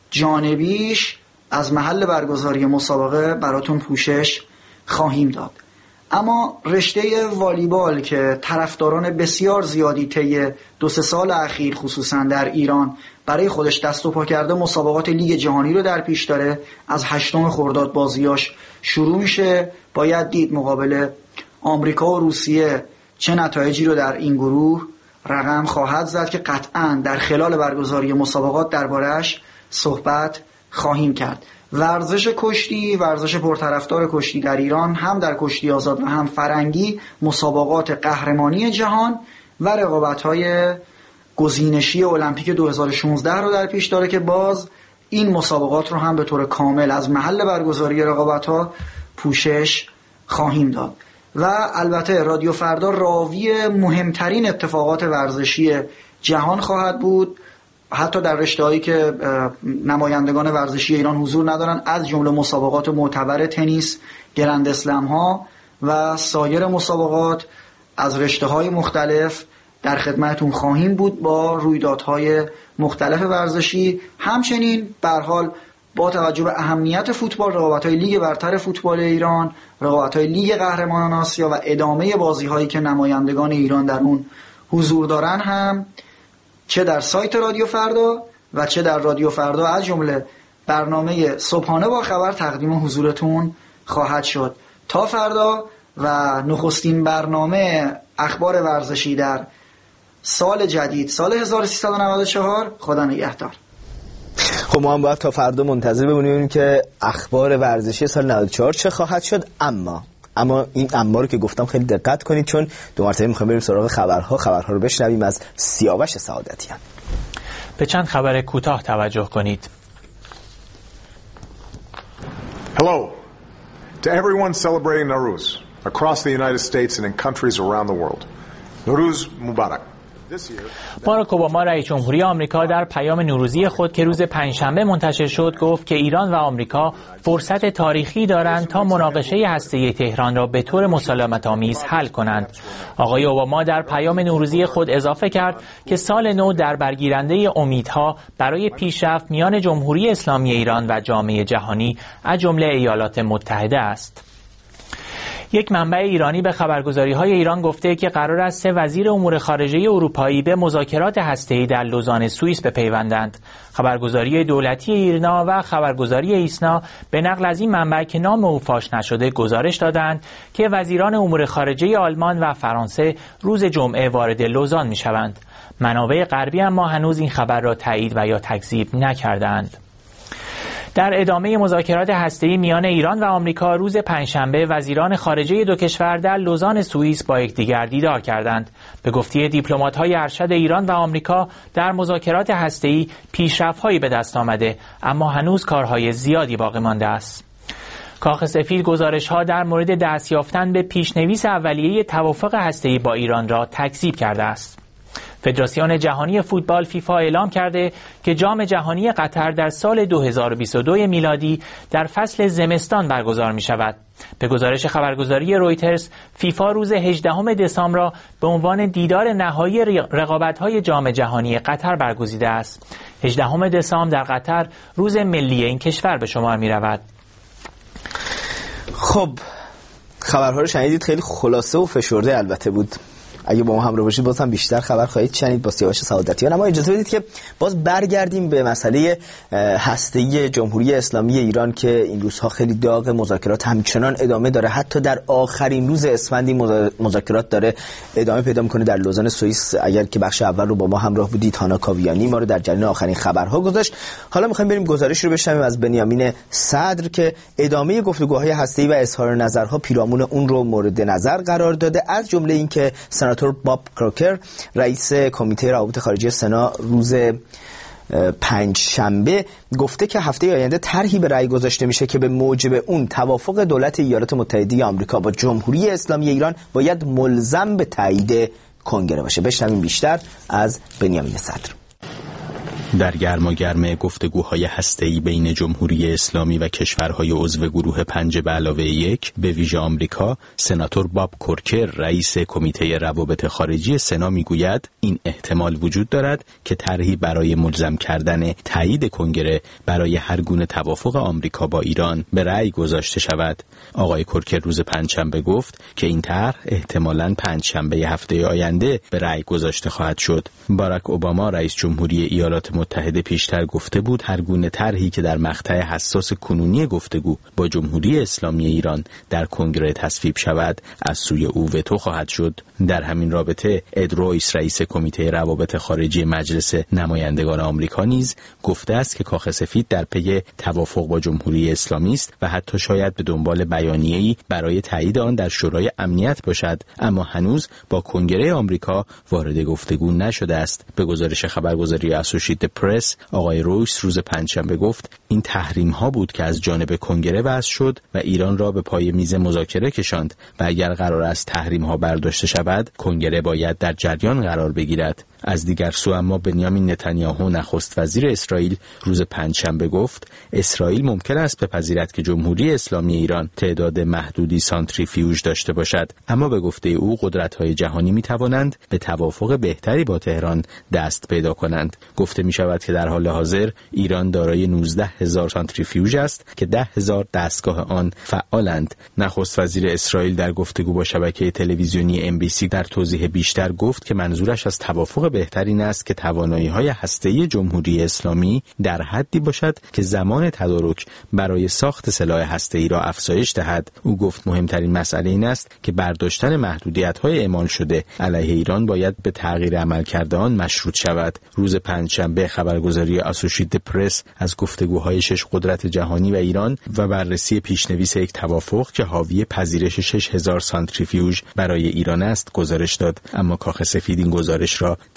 جانبیش از محل برگزاری مسابقه براتون پوشش خواهیم داد. اما رشته والیبال که طرفداران بسیار زیادی طی 2-3 سال اخیر خصوصا در ایران برای خودش دست و پا کرده، مسابقات لیگ جهانی رو در پیش داره. از 8 خرداد بازیاش شروع میشه. باید دید مقابل آمریکا و روسیه چه نتایجی رو در این گروه رقم خواهد زد که قطعاً در خلال برگزاری مسابقات درباره‌اش صحبت خواهیم کرد. ورزش کشتی، ورزش پرطرفدار کشتی در ایران، هم در کشتی آزاد و هم فرنگی، مسابقات قهرمانی جهان و رقابت‌های گزینشی المپیک 2016 رو در پیش داره که باز این مسابقات رو هم به طور کامل از محل برگزاری رقابت‌ها پوشش خواهیم داد. و البته رادیو فردا راوی مهمترین اتفاقات ورزشی جهان خواهد بود، حتی در رشته‌هایی که نمایندگان ورزشی ایران حضور ندارن، از جمله مسابقات معتبر تنیس، گرند اسلم ها و سایر مسابقات از رشته‌های مختلف در خدمتتون خواهیم بود با رویدادهای مختلف ورزشی. همچنین به هر حال با توجه به اهمیت فوتبال، رقابت‌های لیگ برتر فوتبال ایران، رقابت‌های لیگ قهرمانان آسیا و ادامه بازی‌هایی که نمایندگان ایران در اون حضور دارن هم چه در سایت رادیو فردا و چه در رادیو فردا از جمله برنامه صبحانه با خبر تقدیم حضورتون خواهد شد. تا فردا و نخستین برنامه اخبار ورزشی در سال جدید، سال 1394. خدا نگهدار. خب ما هم باید تا فردا منتظر بمونیم که اخبار ورزشی سال 94 چه خواهد شد. اما این رو که گفتم خیلی دقت کنید، چون 2 مرتبه میخوایم بریم سراغ خبرها رو بشنویم از سیاوش سعادتیان. به چند خبر کوتاه توجه کنید. Hello to everyone celebrating Nowruz across the United States and in countries around the world. Nowruz Mubarak. باراک اوباما رئیس جمهوری آمریکا در پیام نوروزی خود که روز پنجشنبه منتشر شد گفت که ایران و آمریکا فرصت تاریخی دارند تا مناقشه هسته‌ای تهران را به طور مسالمت‌آمیز حل کنند. آقای اوباما در پیام نوروزی خود اضافه کرد که سال نو در برگیرنده امیدها برای پیشرفت میان جمهوری اسلامی ایران و جامعه جهانی از جمله ایالات متحده است. یک منبع ایرانی به خبرگزاری‌های ایران گفته که قرار است 3 وزیر امور خارجه اروپایی به مذاکرات هسته‌ای در لوزان سوئیس بپیوندند. خبرگزاری دولتی ایرنا و خبرگزاری ایسنا به نقل از این منبع که نام او فاش نشده گزارش دادند که وزیران امور خارجه آلمان و فرانسه روز جمعه وارد لوزان می‌شوند. منابع غربی اما هنوز این خبر را تایید و یا تکذیب نکردند. در ادامه مذاکرات هسته‌ای میان ایران و آمریکا روز پنجشنبه وزیران خارجه دو کشور در لوزان سوئیس با یکدیگر دیدار کردند. به گفته دیپلمات‌های ارشد ایران و آمریکا در مذاکرات هسته‌ای پیشرفت‌هایی به دست آمده اما هنوز کارهای زیادی باقی مانده است. کاخ سفید گزارش‌ها در مورد دست یافتن به پیشنویس اولیه توافق هسته‌ای با ایران را تکذیب کرده است. فدراسیون جهانی فوتبال فیفا اعلام کرده که جام جهانی قطر در سال 2022 میلادی در فصل زمستان برگزار می شود. به گزارش خبرگزاری رویترز، فیفا روز 18 دسامبر را به عنوان دیدار نهایی رقابت‌های جام جهانی قطر برگزیده است. 18 دسامبر در قطر روز ملی این کشور به شمار می رود. خب خبرها رو شنیدید، خیلی خلاصه و فشرده البته بود. اگه با ما همراه باشید باز هم بیشتر خبر خواهید شنید با سیاوش سعادتیان. اما اجازه بدید که باز برگردیم به مسئله هسته‌ای جمهوری اسلامی ایران که این روزها خیلی داغ. مذاکرات همچنان ادامه داره، حتی در آخرین روز اسفند مذاکرات داره ادامه پیدا میکنه در لوزان سوئیس. اگر که بخش اول رو با ما همراه بودید، هانا کاویانی ما رو در جریان آخرین خبرها گذاشت. حالا می‌خوایم بریم گزارش رو بشنویم از بنیامین صدر که ادامه گفتگوهای هسته‌ای و اظهار نظرها پیرامون اون رو مورد نظر قرار داده، از جمله اینکه سناتور باب کروکر رئیس کمیته روابط خارجه سنا روز پنجشنبه گفته که هفته آینده طرحی به رأی گذاشته میشه که به موجب اون توافق دولت ایالات متحده آمریکا با جمهوری اسلامی ایران باید ملزم به تایید کنگره باشه. بشنویم بیشتر از بنیامین صدر. در گرماگرم گفتگوهای هسته‌ای بین جمهوری اسلامی و کشورهای عضو گروه 5+1 به ویژه آمریکا، سناتور باب کروکر رئیس کمیته روابط خارجی سنا میگوید این احتمال وجود دارد که طرحی برای ملزم کردن تایید کنگره برای هر گونه توافق آمریکا با ایران به رأی گذاشته شود. آقای کروکر روز پنجشنبه گفت که این طرح احتمالاً پنجشنبه هفته آینده به رأی گذاشته خواهد شد. باراک اوباما رئیس جمهوری ایالات متحده پیشتر گفته بود هر گونه طرحی که در مقطع حساس کنونی گفتگو با جمهوری اسلامی ایران در کنگره تصویب شود از سوی او وتو خواهد شد. در همین رابطه اد رویس رئیس کمیته روابط خارجی مجلس نمایندگان آمریکا نیز گفته است که کاخ سفید در پی توافق با جمهوری اسلامی است و حتی شاید به دنبال بیانیه‌ای برای تایید آن در شورای امنیت باشد، اما هنوز با کنگره آمریکا وارد گفتگو نشده است. به گزارش خبرگزاری اسوسییتد پرس، آقای رویس روز پنجشنبه گفت این تحریم ها بود که از جانب کنگره وضع شد و ایران را به پای میز مذاکره کشاند و اگر قرار است تحریم ها برداشته شود، کنگره باید در جریان قرار بگیرد. از دیگر سو اما بنیامین نتانیاهو نخست وزیر اسرائیل روز پنجشنبه گفت اسرائیل ممکن است بپذیرد که جمهوری اسلامی ایران تعداد محدودی سانتریفیوژ داشته باشد، اما به گفته او قدرت‌های جهانی می‌توانند به توافق بهتری با تهران دست پیدا کنند. گفته می‌شود که در حال حاضر ایران دارای 19,000 سانتریفیوژ است که 10,000 دستگاه آن فعالند. نخست وزیر اسرائیل در گفتگو با شبکه تلویزیونی MBC در توضیح بیشتر گفت که منظورش از توافق بهترین است که توانایی‌های هسته‌ای جمهوری اسلامی در حدی باشد که زمان تدارک برای ساخت سلاح هسته‌ای را افزایش دهد. او گفت مهمترین مسئله این است که برداشتن محدودیت‌های اعمال شده علیه ایران باید به تغییر عملکرد آن مشروط شود. روز پنجشنبه خبرگزاری اسوسییتد پرس از گفتگوهای 6 قدرت جهانی و ایران و بررسی پیشنویس یک توافق که حاوی پذیرش 6,000 سانتریفیوژ برای ایران است گزارش داد، اما کاخ سفید این گزارش را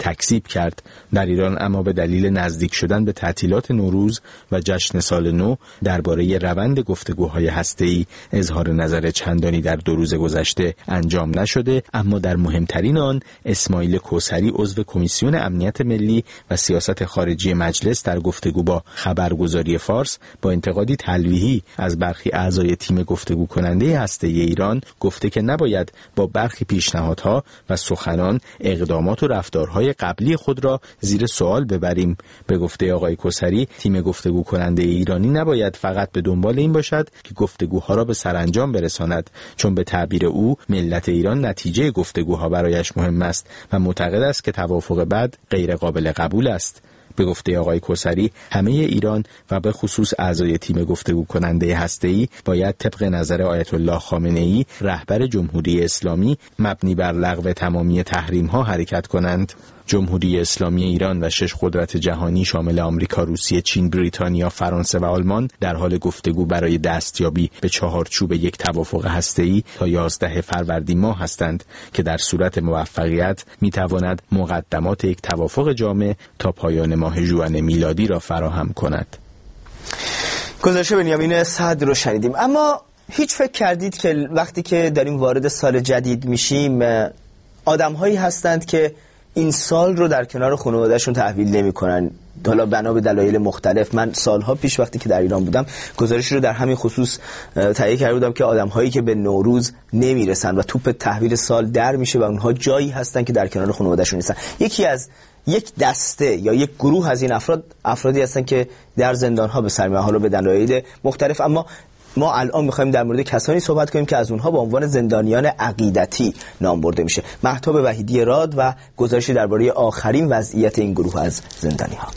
تکذیب کرد. در ایران اما به دلیل نزدیک شدن به تعطیلات نوروز و جشن سال نو درباره روند گفتگوهای هسته‌ای اظهار نظر چندانی در 2 روز گذشته انجام نشده، اما در مهمترین آن اسماعیل کوثری عضو کمیسیون امنیت ملی و سیاست خارجی مجلس در گفتگو با خبرگزاری فارس با انتقادی تلویحی از برخی اعضای تیم گفتگو کننده هسته‌ای ایران گفته که نباید با برخی پیشنهادها و سخنان اقدامات و رفتارهای قبلی خود را زیر سوال ببریم. به گفته آقای کوثری تیم گفتگو کننده ایرانی نباید فقط به دنبال این باشد که گفتگوها را به سرانجام برساند، چون به تعبیر او ملت ایران نتیجه گفتگوها برایش مهم است و معتقد است که توافق بعد غیر قابل قبول است. به گفته آقای کوثری همه ایران و به خصوص اعضای تیم گفتگو کننده هسته‌ای باید طبق نظر آیت الله خامنه‌ای رهبر جمهوری اسلامی مبنی بر لغو تمامی تحریم‌ها حرکت کنند. جمهوری اسلامی ایران و 6 قدرت جهانی شامل آمریکا، روسیه، چین، بریتانیا، فرانسه و آلمان در حال گفتگو برای دستیابی به چهارچوب یک توافق هسته‌ای تا 11 فروردین ماه هستند که در صورت موفقیت می‌تواند مقدمات یک توافق جامع تا پایان ماه ژوئن میلادی را فراهم کند. گزارش بنیامین صدر رو شنیدیم. اما هیچ فکر کردید که وقتی که داریم وارد سال جدید میشیم آدم‌هایی هستند که این سال رو در کنار خانواده‌شون تحویل نمی‌کنن، حالا بنا به دلایل مختلف. من سالها پیش وقتی که در ایران بودم گزارش رو در همین خصوص تهیه کرده بودم که آدم‌هایی که به نوروز نمیرسن و توپ تحویل سال در میشه و اونها جایی هستن که در کنار خانواده‌شون نیستن. یک دسته یا یک گروه از این افرادی هستن که در زندان‌ها به سر میبرن، حالا به دلایل مختلف. اما ما الان می‌خوایم در مورد کسانی صحبت کنیم که از اونها به عنوان زندانیان عقیدتی نام برده میشه. مهتاب وحیدی راد و گزارشی درباره آخرین وضعیت این گروه از زندانی‌ها.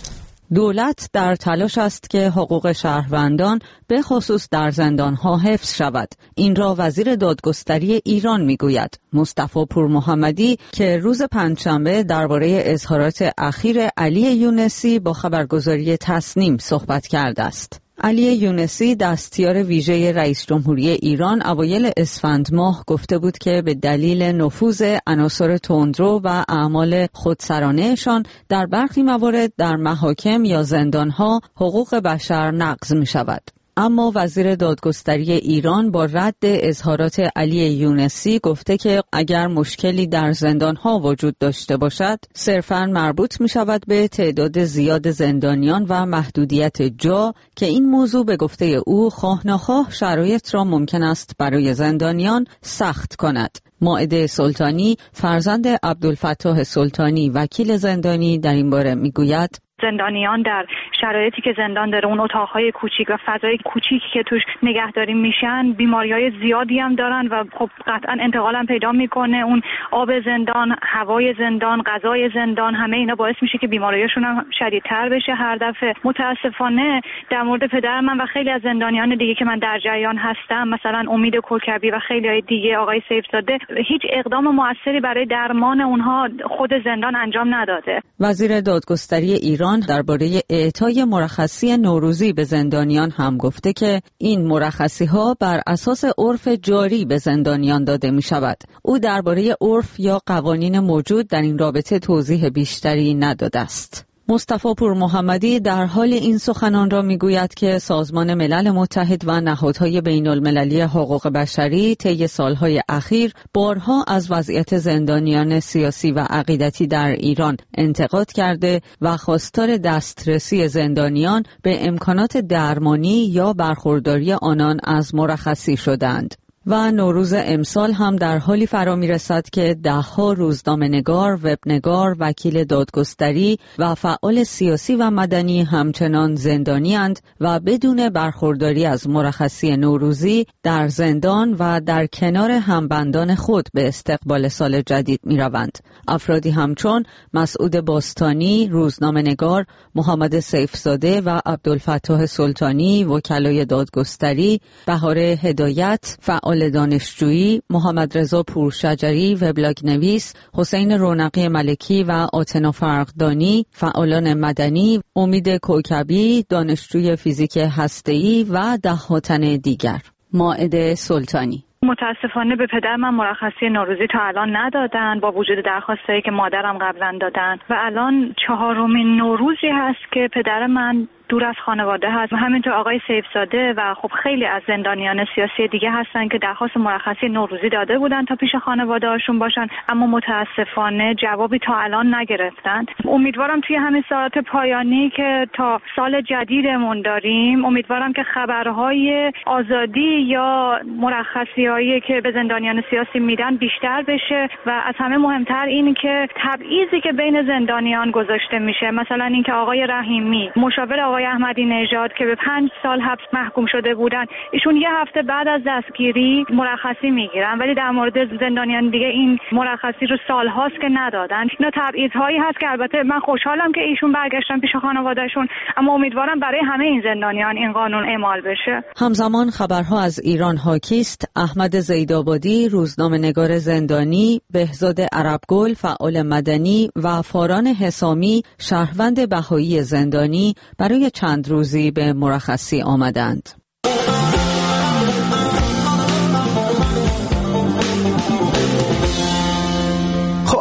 دولت در تلاش است که حقوق شهروندان به خصوص در زندان‌ها حفظ شود. این را وزیر دادگستری ایران میگوید. مصطفی پورمحمدی که روز پنجشنبه درباره اظهارات اخیر علی یونسی با خبرگزاری تصنیم صحبت کرده است. علی یونسی دستیار ویژه رئیس جمهوری ایران اوایل اسفند ماه گفته بود که به دلیل نفوذ عناصر تندرو و اعمال خودسرانه‌شان در برخی موارد در محاکم یا زندانها حقوق بشر نقض می شود. اما وزیر دادگستری ایران با رد اظهارات علی یونسی گفته که اگر مشکلی در زندانها وجود داشته باشد صرفاً مربوط می شود به تعداد زیاد زندانیان و محدودیت جا که این موضوع به گفته او خواه نخواه شرایط را ممکن است برای زندانیان سخت کند. مائده سلطانی فرزند عبدالفتاح سلطانی وکیل زندانی در این باره می گوید زندانیان در شرایطی که زندان داره، اون اتاقهای کوچیک و فضای کوچیکی که توش نگهداری میشن، بیماریهای زیادی هم دارن و خب قطعا انتقال هم پیدا میکنه. اون آب زندان، هوای زندان، غذای زندان، همه اینا باعث میشه که بیماریاشون هم شدیدتر بشه هر دفعه. متاسفانه در مورد پدر من و خیلی از زندانیان دیگه که من در جریان هستم، مثلا امید کوکبی و خیلی دیگه، آقای سیفزاده، هیچ اقدام موثری برای درمان اونها خود زندان انجام نداده. وزیر دادگستری ایران درباره اعطای مرخصی نوروزی به زندانیان هم گفته که این مرخصی ها بر اساس عرف جاری به زندانیان داده می شود. او درباره عرف یا قوانین موجود در این رابطه توضیح بیشتری نداده است. مصطفی پورمحمدی در حال این سخنان را میگوید که سازمان ملل متحد و نهادهای بین المللی حقوق بشری طی سالهای اخیر بارها از وضعیت زندانیان سیاسی و عقیدتی در ایران انتقاد کرده و خواستار دسترسی زندانیان به امکانات درمانی یا برخورداری آنان از مرخصی شدند. و نوروز امسال هم در حالی فرا می‌رسد که ده‌ها روزنامه‌نگار، وبنگار، وکیل دادگستری و فعال سیاسی و مدنی همچنان زندانی‌اند و بدون برخورداری از مرخصی نوروزی در زندان و در کنار همبندان خود به استقبال سال جدید می‌روند. افرادی همچون مسعود باستانی، روزنامه‌نگار، محمد سیفزاده و عبدالفتاح سلطانی، وکلای دادگستری، بهار هدایت، فعال دانشجویی، محمد رضا پورشجری، وبلاگ نویس، حسین رونقی ملکی و آتنا فرقدانی، فعالان مدنی، امید کوکبی، دانشجوی فیزیک هسته‌ای و ده‌ها تن دیگر. مائده سلطانی. متاسفانه به پدر من مرخصی نوروزی تا الان ندادن، با وجود درخواستایی که مادرم قبلا دادن، و الان 4مین نوروزی هست که پدر من دور از خانواده هست. همینطور آقای سیفزاده و خب خیلی از زندانیان سیاسی دیگه هستن که درخواست مرخصی نوروزی داده بودن تا پیش خانواده هاشون باشن، اما متاسفانه جوابی تا الان نگرفتن. امیدوارم توی همین ساعات پایانی که تا سال جدیدمون داریم، امیدوارم که خبرهای آزادی یا مرخصی‌هایی که به زندانیان سیاسی میدن بیشتر بشه و از همه مهمتر این که تبعیضی که بین زندانیان گذاشته میشه، مثلا اینکه آقای رحیمی مشاور آقای احمدی نژاد که به 5 سال حبس محکوم شده بودن، ایشون یه هفته بعد از دستگیری مرخصی میگیرن، ولی در مورد زندانیان دیگه این مرخصی رو سالهاست که ندادن. اینا تبعیض‌هایی هست که البته من خوشحالم که ایشون برگشتن پیش خانواده‌شون، اما امیدوارم برای همه این زندانیان این قانون اعمال بشه. همزمان خبرها از ایران حاکی است. احمد زیدآبادی، روزنامه‌نگار زندانی، بهزاد عربگل، فعال مدنی و فاران حسامی، شهروند بهایی زندانی، برای چند روزی به مرخصی آمدند. خب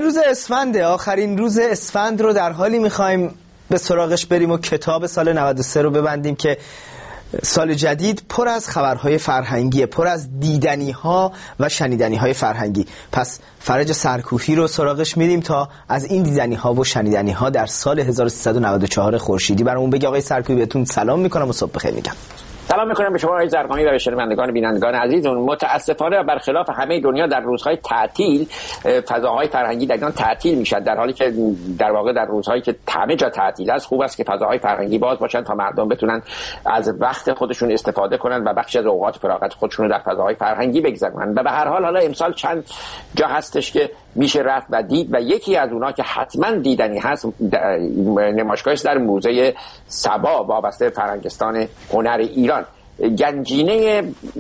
آخرین روز اسفند رو در حالی میخوایم به سراغش بریم و کتاب سال 93 رو ببندیم که سال جدید پر از خبرهای فرهنگی، پر از دیدنی‌ها و شنیدنی‌های فرهنگی. پس فرج سرکوفی رو سراغش میریم تا از این دیدنی‌ها و شنیدنی‌ها در سال 1394 خورشیدی برامون بگه. آقای سرکوفی بهتون سلام میکنم و صبح بخیر میگم. سلام میکنم به شما آقای زرقامی و به شنوندگان بینندگان عزیزمون. متاسفانه برخلاف همه دنیا در روزهای تعطیل فضاهای فرهنگی در ایران تعطیل میشد، در حالی که در واقع در روزهایی که همه جا تعطیل است خوب است که فضاهای فرهنگی باز باشن تا مردم بتونن از وقت خودشون استفاده کنن و بخشی از اوقات فراغت خودشون رو در فضاهای فرهنگی بگذرونن. و به هر حال حالا امسال چند جا هستش که میشه رفت و دید و یکی از اونها که حتما دیدنی هست نمایشگاهی در موزه سبا وابسته فرهنگستان هنر ایران. گنجینه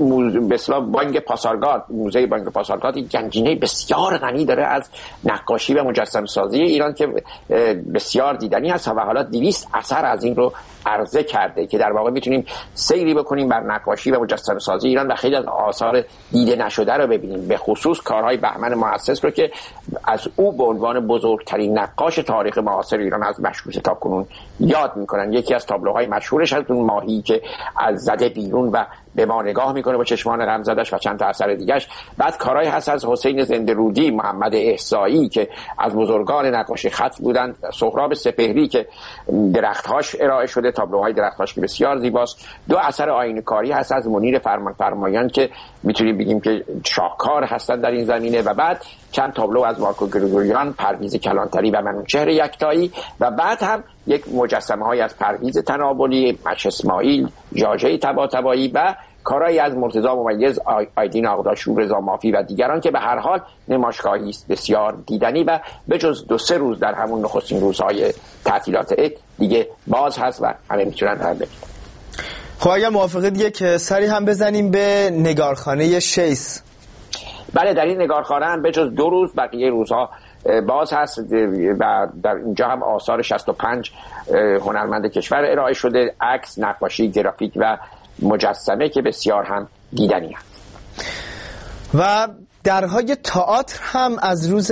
بانک پاسارگاد، موزه بانک پاسارگاد گنجینه بسیار غنی داره از نقاشی و مجسمه سازی ایران که بسیار دیدنی هست و حالا 200 اثر از این رو عرضه کرده که در واقع میتونیم سیری بکنیم بر نقاشی و مجسمه سازی ایران و خیلی از آثار دیده نشده رو ببینیم، به خصوص کارهای بهمن محسس رو که از او به عنوان بزرگترین نقاش تاریخ معاصر ایران از مشروطه تا کنون یاد میکنن. یکی از تابلوهای مشهورش از اون ماهی که از زده بیرون و به ما نگاه میکنه با چشمان غمزده‌اش و چند تا اثر دیگه‌اش. بعد کارهای هست از حسین زنده‌رودی، محمد احصایی که از بزرگان نقاشی خط بودند، سهراب سپهری که درخت‌هاش ارائه شده، تابلوهای درخت‌هاش که بسیار زیباست. 2 اثر آیینه‌کاری هست از منیر فرمانفرمایان که میتونیم بگیم که شاهکار هستند در این زمینه، و بعد چند تابلو از مارکو گریگوریان، پرویز کلانتری و منوچهر یکتایی، و بعد هم یک مجسمه‌های از پرویز تناولی، مش اسماعیل، ژاژه طباطبایی و کارهایی از مرتضی ممیز، آیدین آقداشور، رضا مافی و دیگران که به هر حال نمایشگاهی است بسیار دیدنی و به جز 2-3 روز در همون نخستین روزهای تعطیلات عید دیگه باز هست و همه میتونن ببینن. خب اگر موافقید یک سری هم بزنیم به نگارخانه شیس. بله، در این نگارخانه هم به جز 2 روز بقیه روزها باز هست و در اینجا هم آثار 65 هنرمند کشور ارائه شده، عکس، نقاشی، گرافیک و مجسمه که بسیار هم دیدنی هست. و درهای تئاتر هم از روز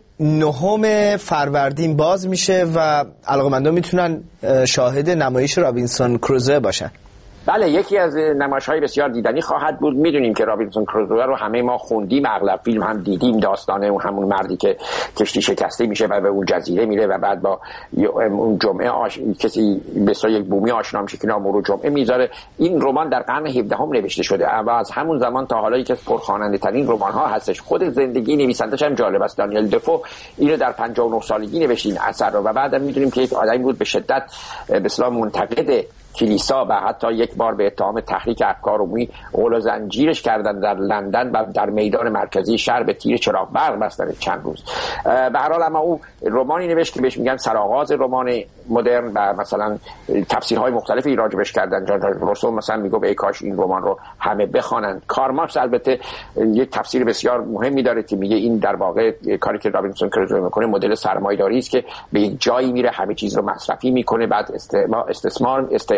9 فروردین باز میشه و علاقه‌مندان میتونن شاهد نمایش رابینسون کروزو باشن. بله، یکی از نمایش‌های بسیار دیدنی خواهد بود. میدونیم که رابینسون کروزو رو همه ما خوندیم، اغلب فیلم هم دیدیم، داستان اون همون مردی که کشتی شکسته میشه و به اون جزیره میره و بعد با اون جمعه کسی به یک بومی آشنا میشه که نام رو جمعه میذاره. این رمان در قرن 17 هم نوشته شده و از همون زمان تا حالا یکی از پرخواننده ترین رمان ها هستش. خود زندگی نویسندش هم جالب است. دانیل دفو این در 59 سالگی نوشت این اثر رو و بعدم میدونیم که یک آدمی بود به شدت به اصطلاح منتقد کلیسا و حتی یک بار به اتهام تحریک افکار عمومی غل و زنجیرش کردن در لندن و در میدان مرکزی شهر به تیر چراغ برق بستن چند روز. به هر حال اما او رمانی نوشت که بهش میگن سرآغاز رمان مدرن و مثلا تفسیرهای مختلفی راجبش کردن. جان روسو مثلا میگه ای کاش این رمان رو همه بخوانند. کارل مارکس البته یک تفسیر بسیار مهمی داره که میگه این در واقع کاری که رابینسون کروزو میکنه مدل سرمایه‌داری است که به یک جایی میره همه چیز رو مصرفی میکنه، بعد استعمار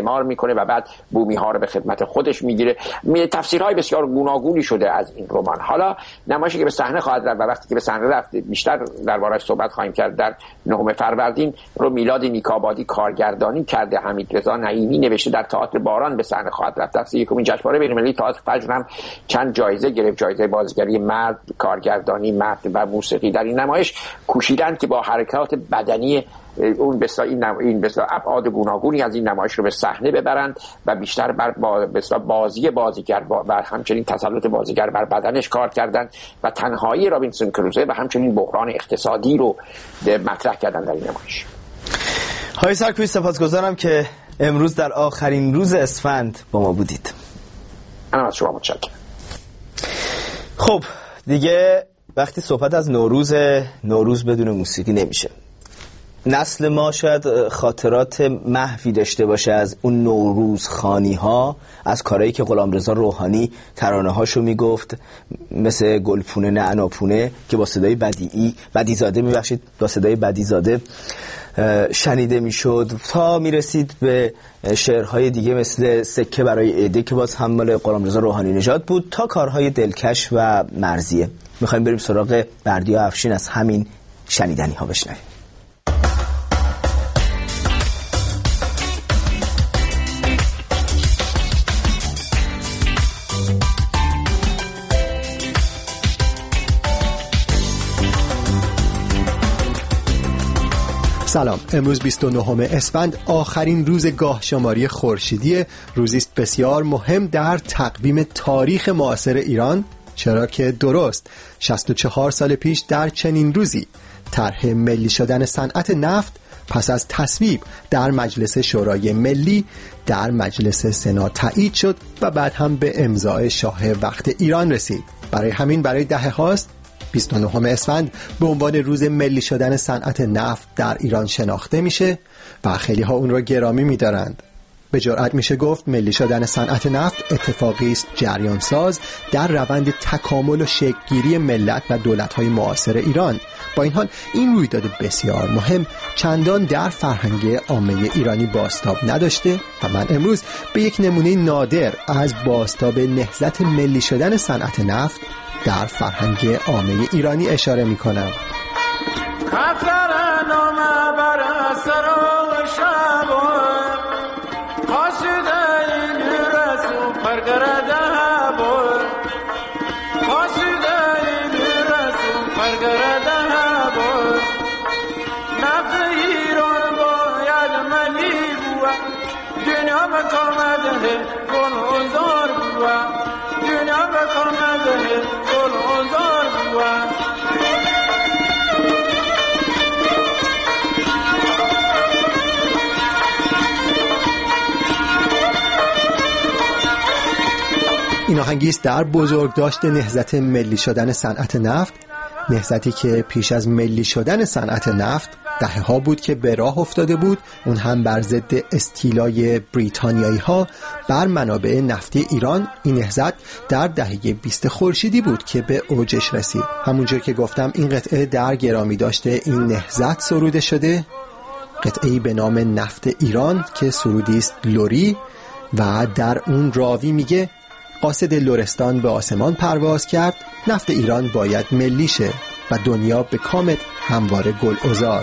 استعمار میکنه و بعد بومی ها رو به خدمت خودش میگیره. تفسیرهای بسیار گوناگونی شده از این رمان. حالا نمایشی که به صحنه خواهد رفت و وقتی که به صحنه رفت بیشتر درباره‌اش صحبت خواهیم کرد. در 9 فروردین رو میلاد نیکابادی کارگردانی کرده، حمیدرضا نعیمی نوشته، در تئاتر باران به صحنه خواهد رفت. در 31مین جشنواره بین‌المللی تئاتر فجر هم چند جایزه گرفت، جایزه بازیگری مرد، کارگردانی مرد و موسیقی. در این نمایش کوشیدن که با حرکات بدنی اون این ابعاد گوناگونی از این نمایش رو به صحنه ببرند و بیشتر بر بازی بازیگر و همچنین تسلط بازیگر بر بدنش کار کردند و تنهایی رابینسون کروزه و همچنین بحران اقتصادی رو مطرح کردن در این نمایش. های سرکوی سپاسگزارم که امروز در آخرین روز اسفند با ما بودید. من از شما متشکرم. خب دیگه وقتی صحبت از نوروز بدون موسیقی نمیشه. نسل ما شاید خاطرات محوی داشته باشه از اون نوروز خانی ها، از کارهایی که غلامرضا روحانی ترانه هاشو میگفت، مثل گلپونه نعناپونه که با صدای بدیزاده شنیده میشد، تا میرسید به شعرهای دیگه مثل سکه برای عیده که باز هم مال غلامرضا روحانی نژاد بود، تا کارهای دلکش و مرضیه. میخوایم بریم سراغ بردیا افشین از همین شنیدنی ها بشنویم. سلام. امروز 29 اسفند، آخرین روز گاه شماری خورشیدی، روزی است بسیار مهم در تقویم تاریخ معاصر ایران، چرا که درست 64 سال پیش در چنین روزی طرح ملی شدن صنعت نفت پس از تصویب در مجلس شورای ملی در مجلس سنا تایید شد و بعد هم به امضای شاه وقت ایران رسید. برای همین برای دهه هاست 29 اسفند به عنوان روز ملی شدن صنعت نفت در ایران شناخته میشه و خیلی ها اون رو گرامی میدارند. به جرئت میشه گفت ملی شدن صنعت نفت اتفاقی است جریان ساز در روند تکامل و شکل‌گیری ملت و دولت‌های معاصر ایران. با این حال این رویداد بسیار مهم چندان در فرهنگ عامه ایرانی بازتاب نداشته و من امروز به یک نمونه نادر از بازتاب نهضت ملی شدن صنعت نفت در فرهنگ عامه ایرانی اشاره میکنم. این آهنگی است در بزرگداشت نهضت ملی شدن صنعت نفت، نهضتی که پیش از ملی شدن صنعت نفت دهه‌ها بود که به راه افتاده بود، اون هم بر ضد استیلای بریتانیایی ها بر منابع نفتی ایران. این نهضت در دهه 20 خورشیدی بود که به اوجش رسید. همونجور که گفتم این قطعه در گرامی داشته این نهضت سروده شده، قطعه‌ای به نام نفت ایران که سرودی است لری و در اون راوی میگه قاصد لرستان به آسمان پرواز کرد، نفت ایران باید ملی شه و دنیا به کامت همواره گل عذار.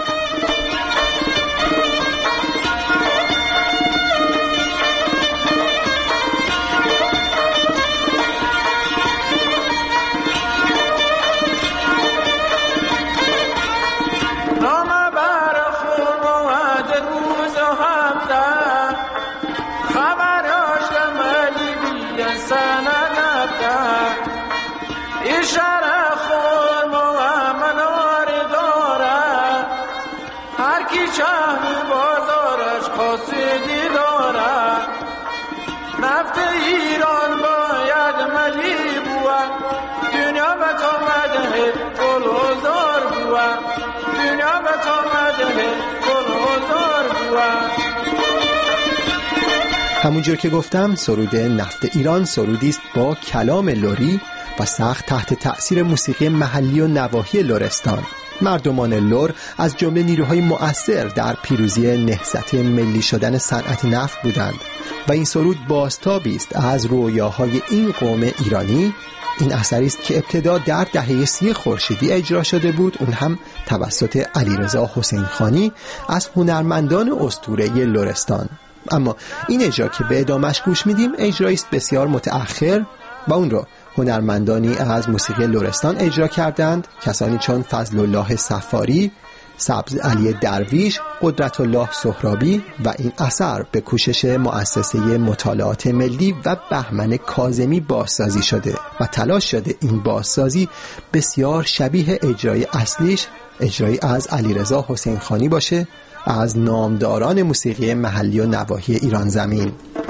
همونجور که گفتم سرود نفت ایران سرودی است با کلام لری و سخت تحت تأثیر موسیقی محلی و نواحی لرستان. مردمان لر از جمله نیروهای مؤثر در پیروزی نهضت ملی شدن صنعت نفت بودند و این سرود بازتابی است از رویاهای این قوم ایرانی. این اثری است که ابتدا در دهه 30 خورشیدی اجرا شده بود، اون هم توسط علیرضا حسین خانی از هنرمندان اسطوره لرستان. اما این اجرا که به ادامش گوش میدیم اجرایی است بسیار متأخر و اون رو هنرمندانی از موسیقی لرستان اجرا کردند، کسانی چون فضل الله صفاری، سبز علی درویش، قدرت الله سهرابی و این اثر به کوشش مؤسسه مطالعات ملی و بهمن کاظمی بازسازی شده و تلاش شده این بازسازی بسیار شبیه اجرای اصلیش، اجرایی از علیرضا حسین خانی باشه، از نامداران موسیقی محلی و نواحی ایران زمین.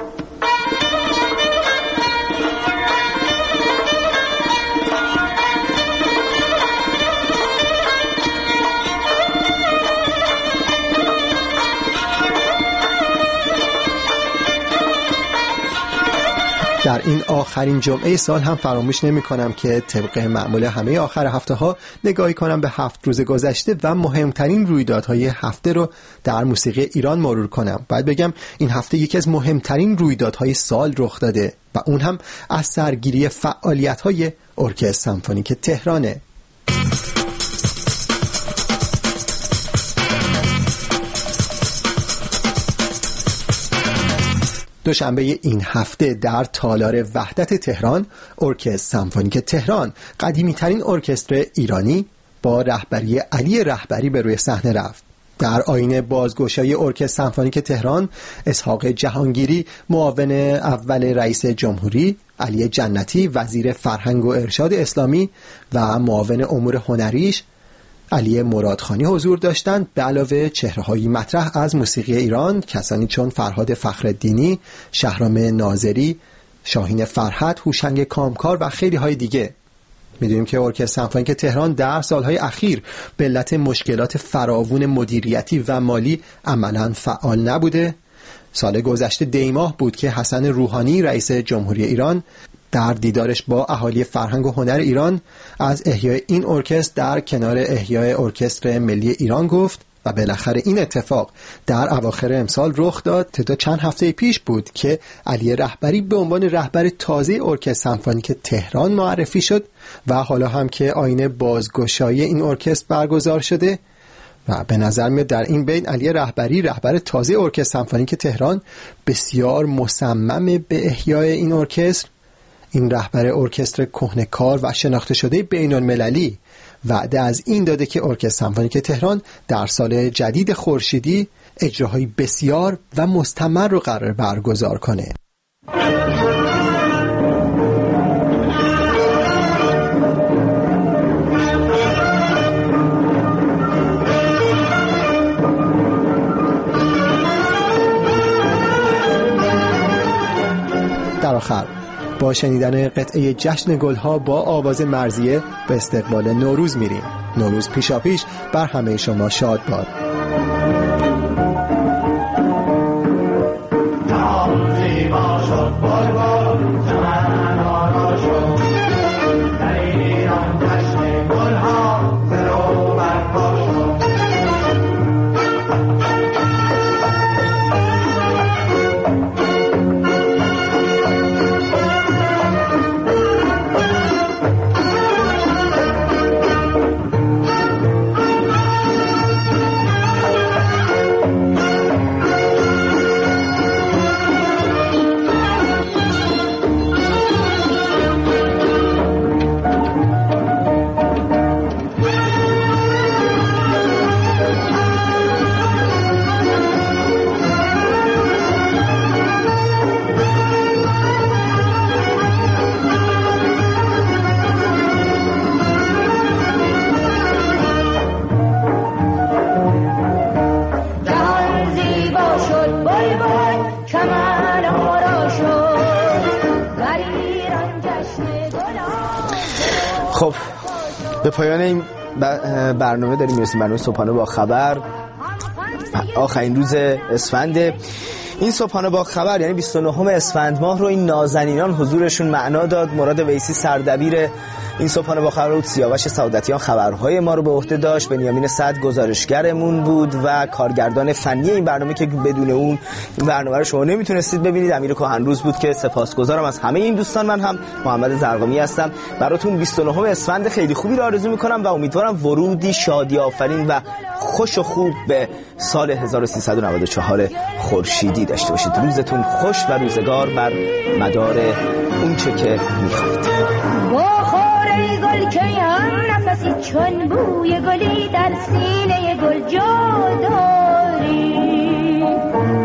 در این آخرین جمعه سال هم فراموش نمی کنم که طبق معمول همه آخر هفته ها نگاهی کنم به 7 روز گذشته و مهمترین رویدادهای هفته رو در موسیقی ایران مرور کنم. باید بگم این هفته یکی از مهمترین رویدادهای سال رخ داده و اون هم از سرگیری فعالیت‌های ارکستر سمفونیک تهرانه. دوشنبه این هفته در تالار وحدت تهران ارکستر سمفونیک تهران، قدیمی ترین ارکستر ایرانی با رهبری علی رهبری به روی صحنه رفت. در آیین بازگشایی ارکستر سمفونیک تهران، اسحاق جهانگیری معاون اول رئیس جمهوری، علی جنتی وزیر فرهنگ و ارشاد اسلامی و معاون امور هنریش علی مرادخانی حضور داشتند، به علاوه چهره‌های مطرح از موسیقی ایران، کسانی چون فرهاد فخرالدینی، شهرام ناظری، شاهین فرحت، هوشنگ کامکار و خیلی های دیگه. میدونیم که ارکستر سمفونیک تهران در سالهای اخیر به علت مشکلات فراوون مدیریتی و مالی عملاً فعال نبوده. سال گذشته دیماه بود که حسن روحانی رئیس جمهوری ایران در دیدارش با اهالی فرهنگ و هنر ایران از احیای این ارکستر در کنار احیای ارکستر ملی ایران گفت و بالاخره این اتفاق در اواخر امسال رخ داد. تا چند هفته پیش بود که علی رهبری به عنوان رهبر تازه ارکستر سمفونیک تهران معرفی شد و حالا هم که آیین بازگشایی این ارکستر برگزار شده و به نظر میاد در این بین علی رهبری رهبر تازه ارکستر سمفونیک تهران بسیار مصمم به احیای این ارکستر. این رهبر ارکستر کهنه‌کار و شناخته شده بین‌المللی وعده از این داده که ارکستر سمفونیک تهران در سال جدید خورشیدی اجراهای بسیار و مستمر رو قرار برگزار کنه. در آخر با شنیدن قطعه جشن گلها با آواز مرضیه به استقبال نوروز میریم. نوروز پیشاپیش بر همه شما شاد باد. خب به پایان این برنامه داریم میرسیم. برنامه صبحانه با خبر آخرین روز اسفند. این صبحانه با خبر یعنی 29 اسفند ماه رو این نازنینان حضورشون معنا داد. مراد ویسی سردبیر این صبحانه با خبر بود سیاوش سعادتیان خبرهای ما رو به عهده داشت، بنیامین سعد گزارشگرمون بود و کارگردان فنی این برنامه که بدون اون این برنامه رو شما نمیتونستید ببینید امیر کهنروز بود که سپاسگزارم از همه این دوستان. من هم محمد زرقامی هستم، براتون 29 اسفند خیلی خوبی رو آرزو میکنم و امیدوارم ورودی شادی آفرین و خوش و خوب به سال 1394 خورشیدی داشته باشید. روزتون خوش و روزگار بر مدار اون چه که میخواید. با خاره گل که هم نفسی چون بوی گلی در سینه گل جا داری.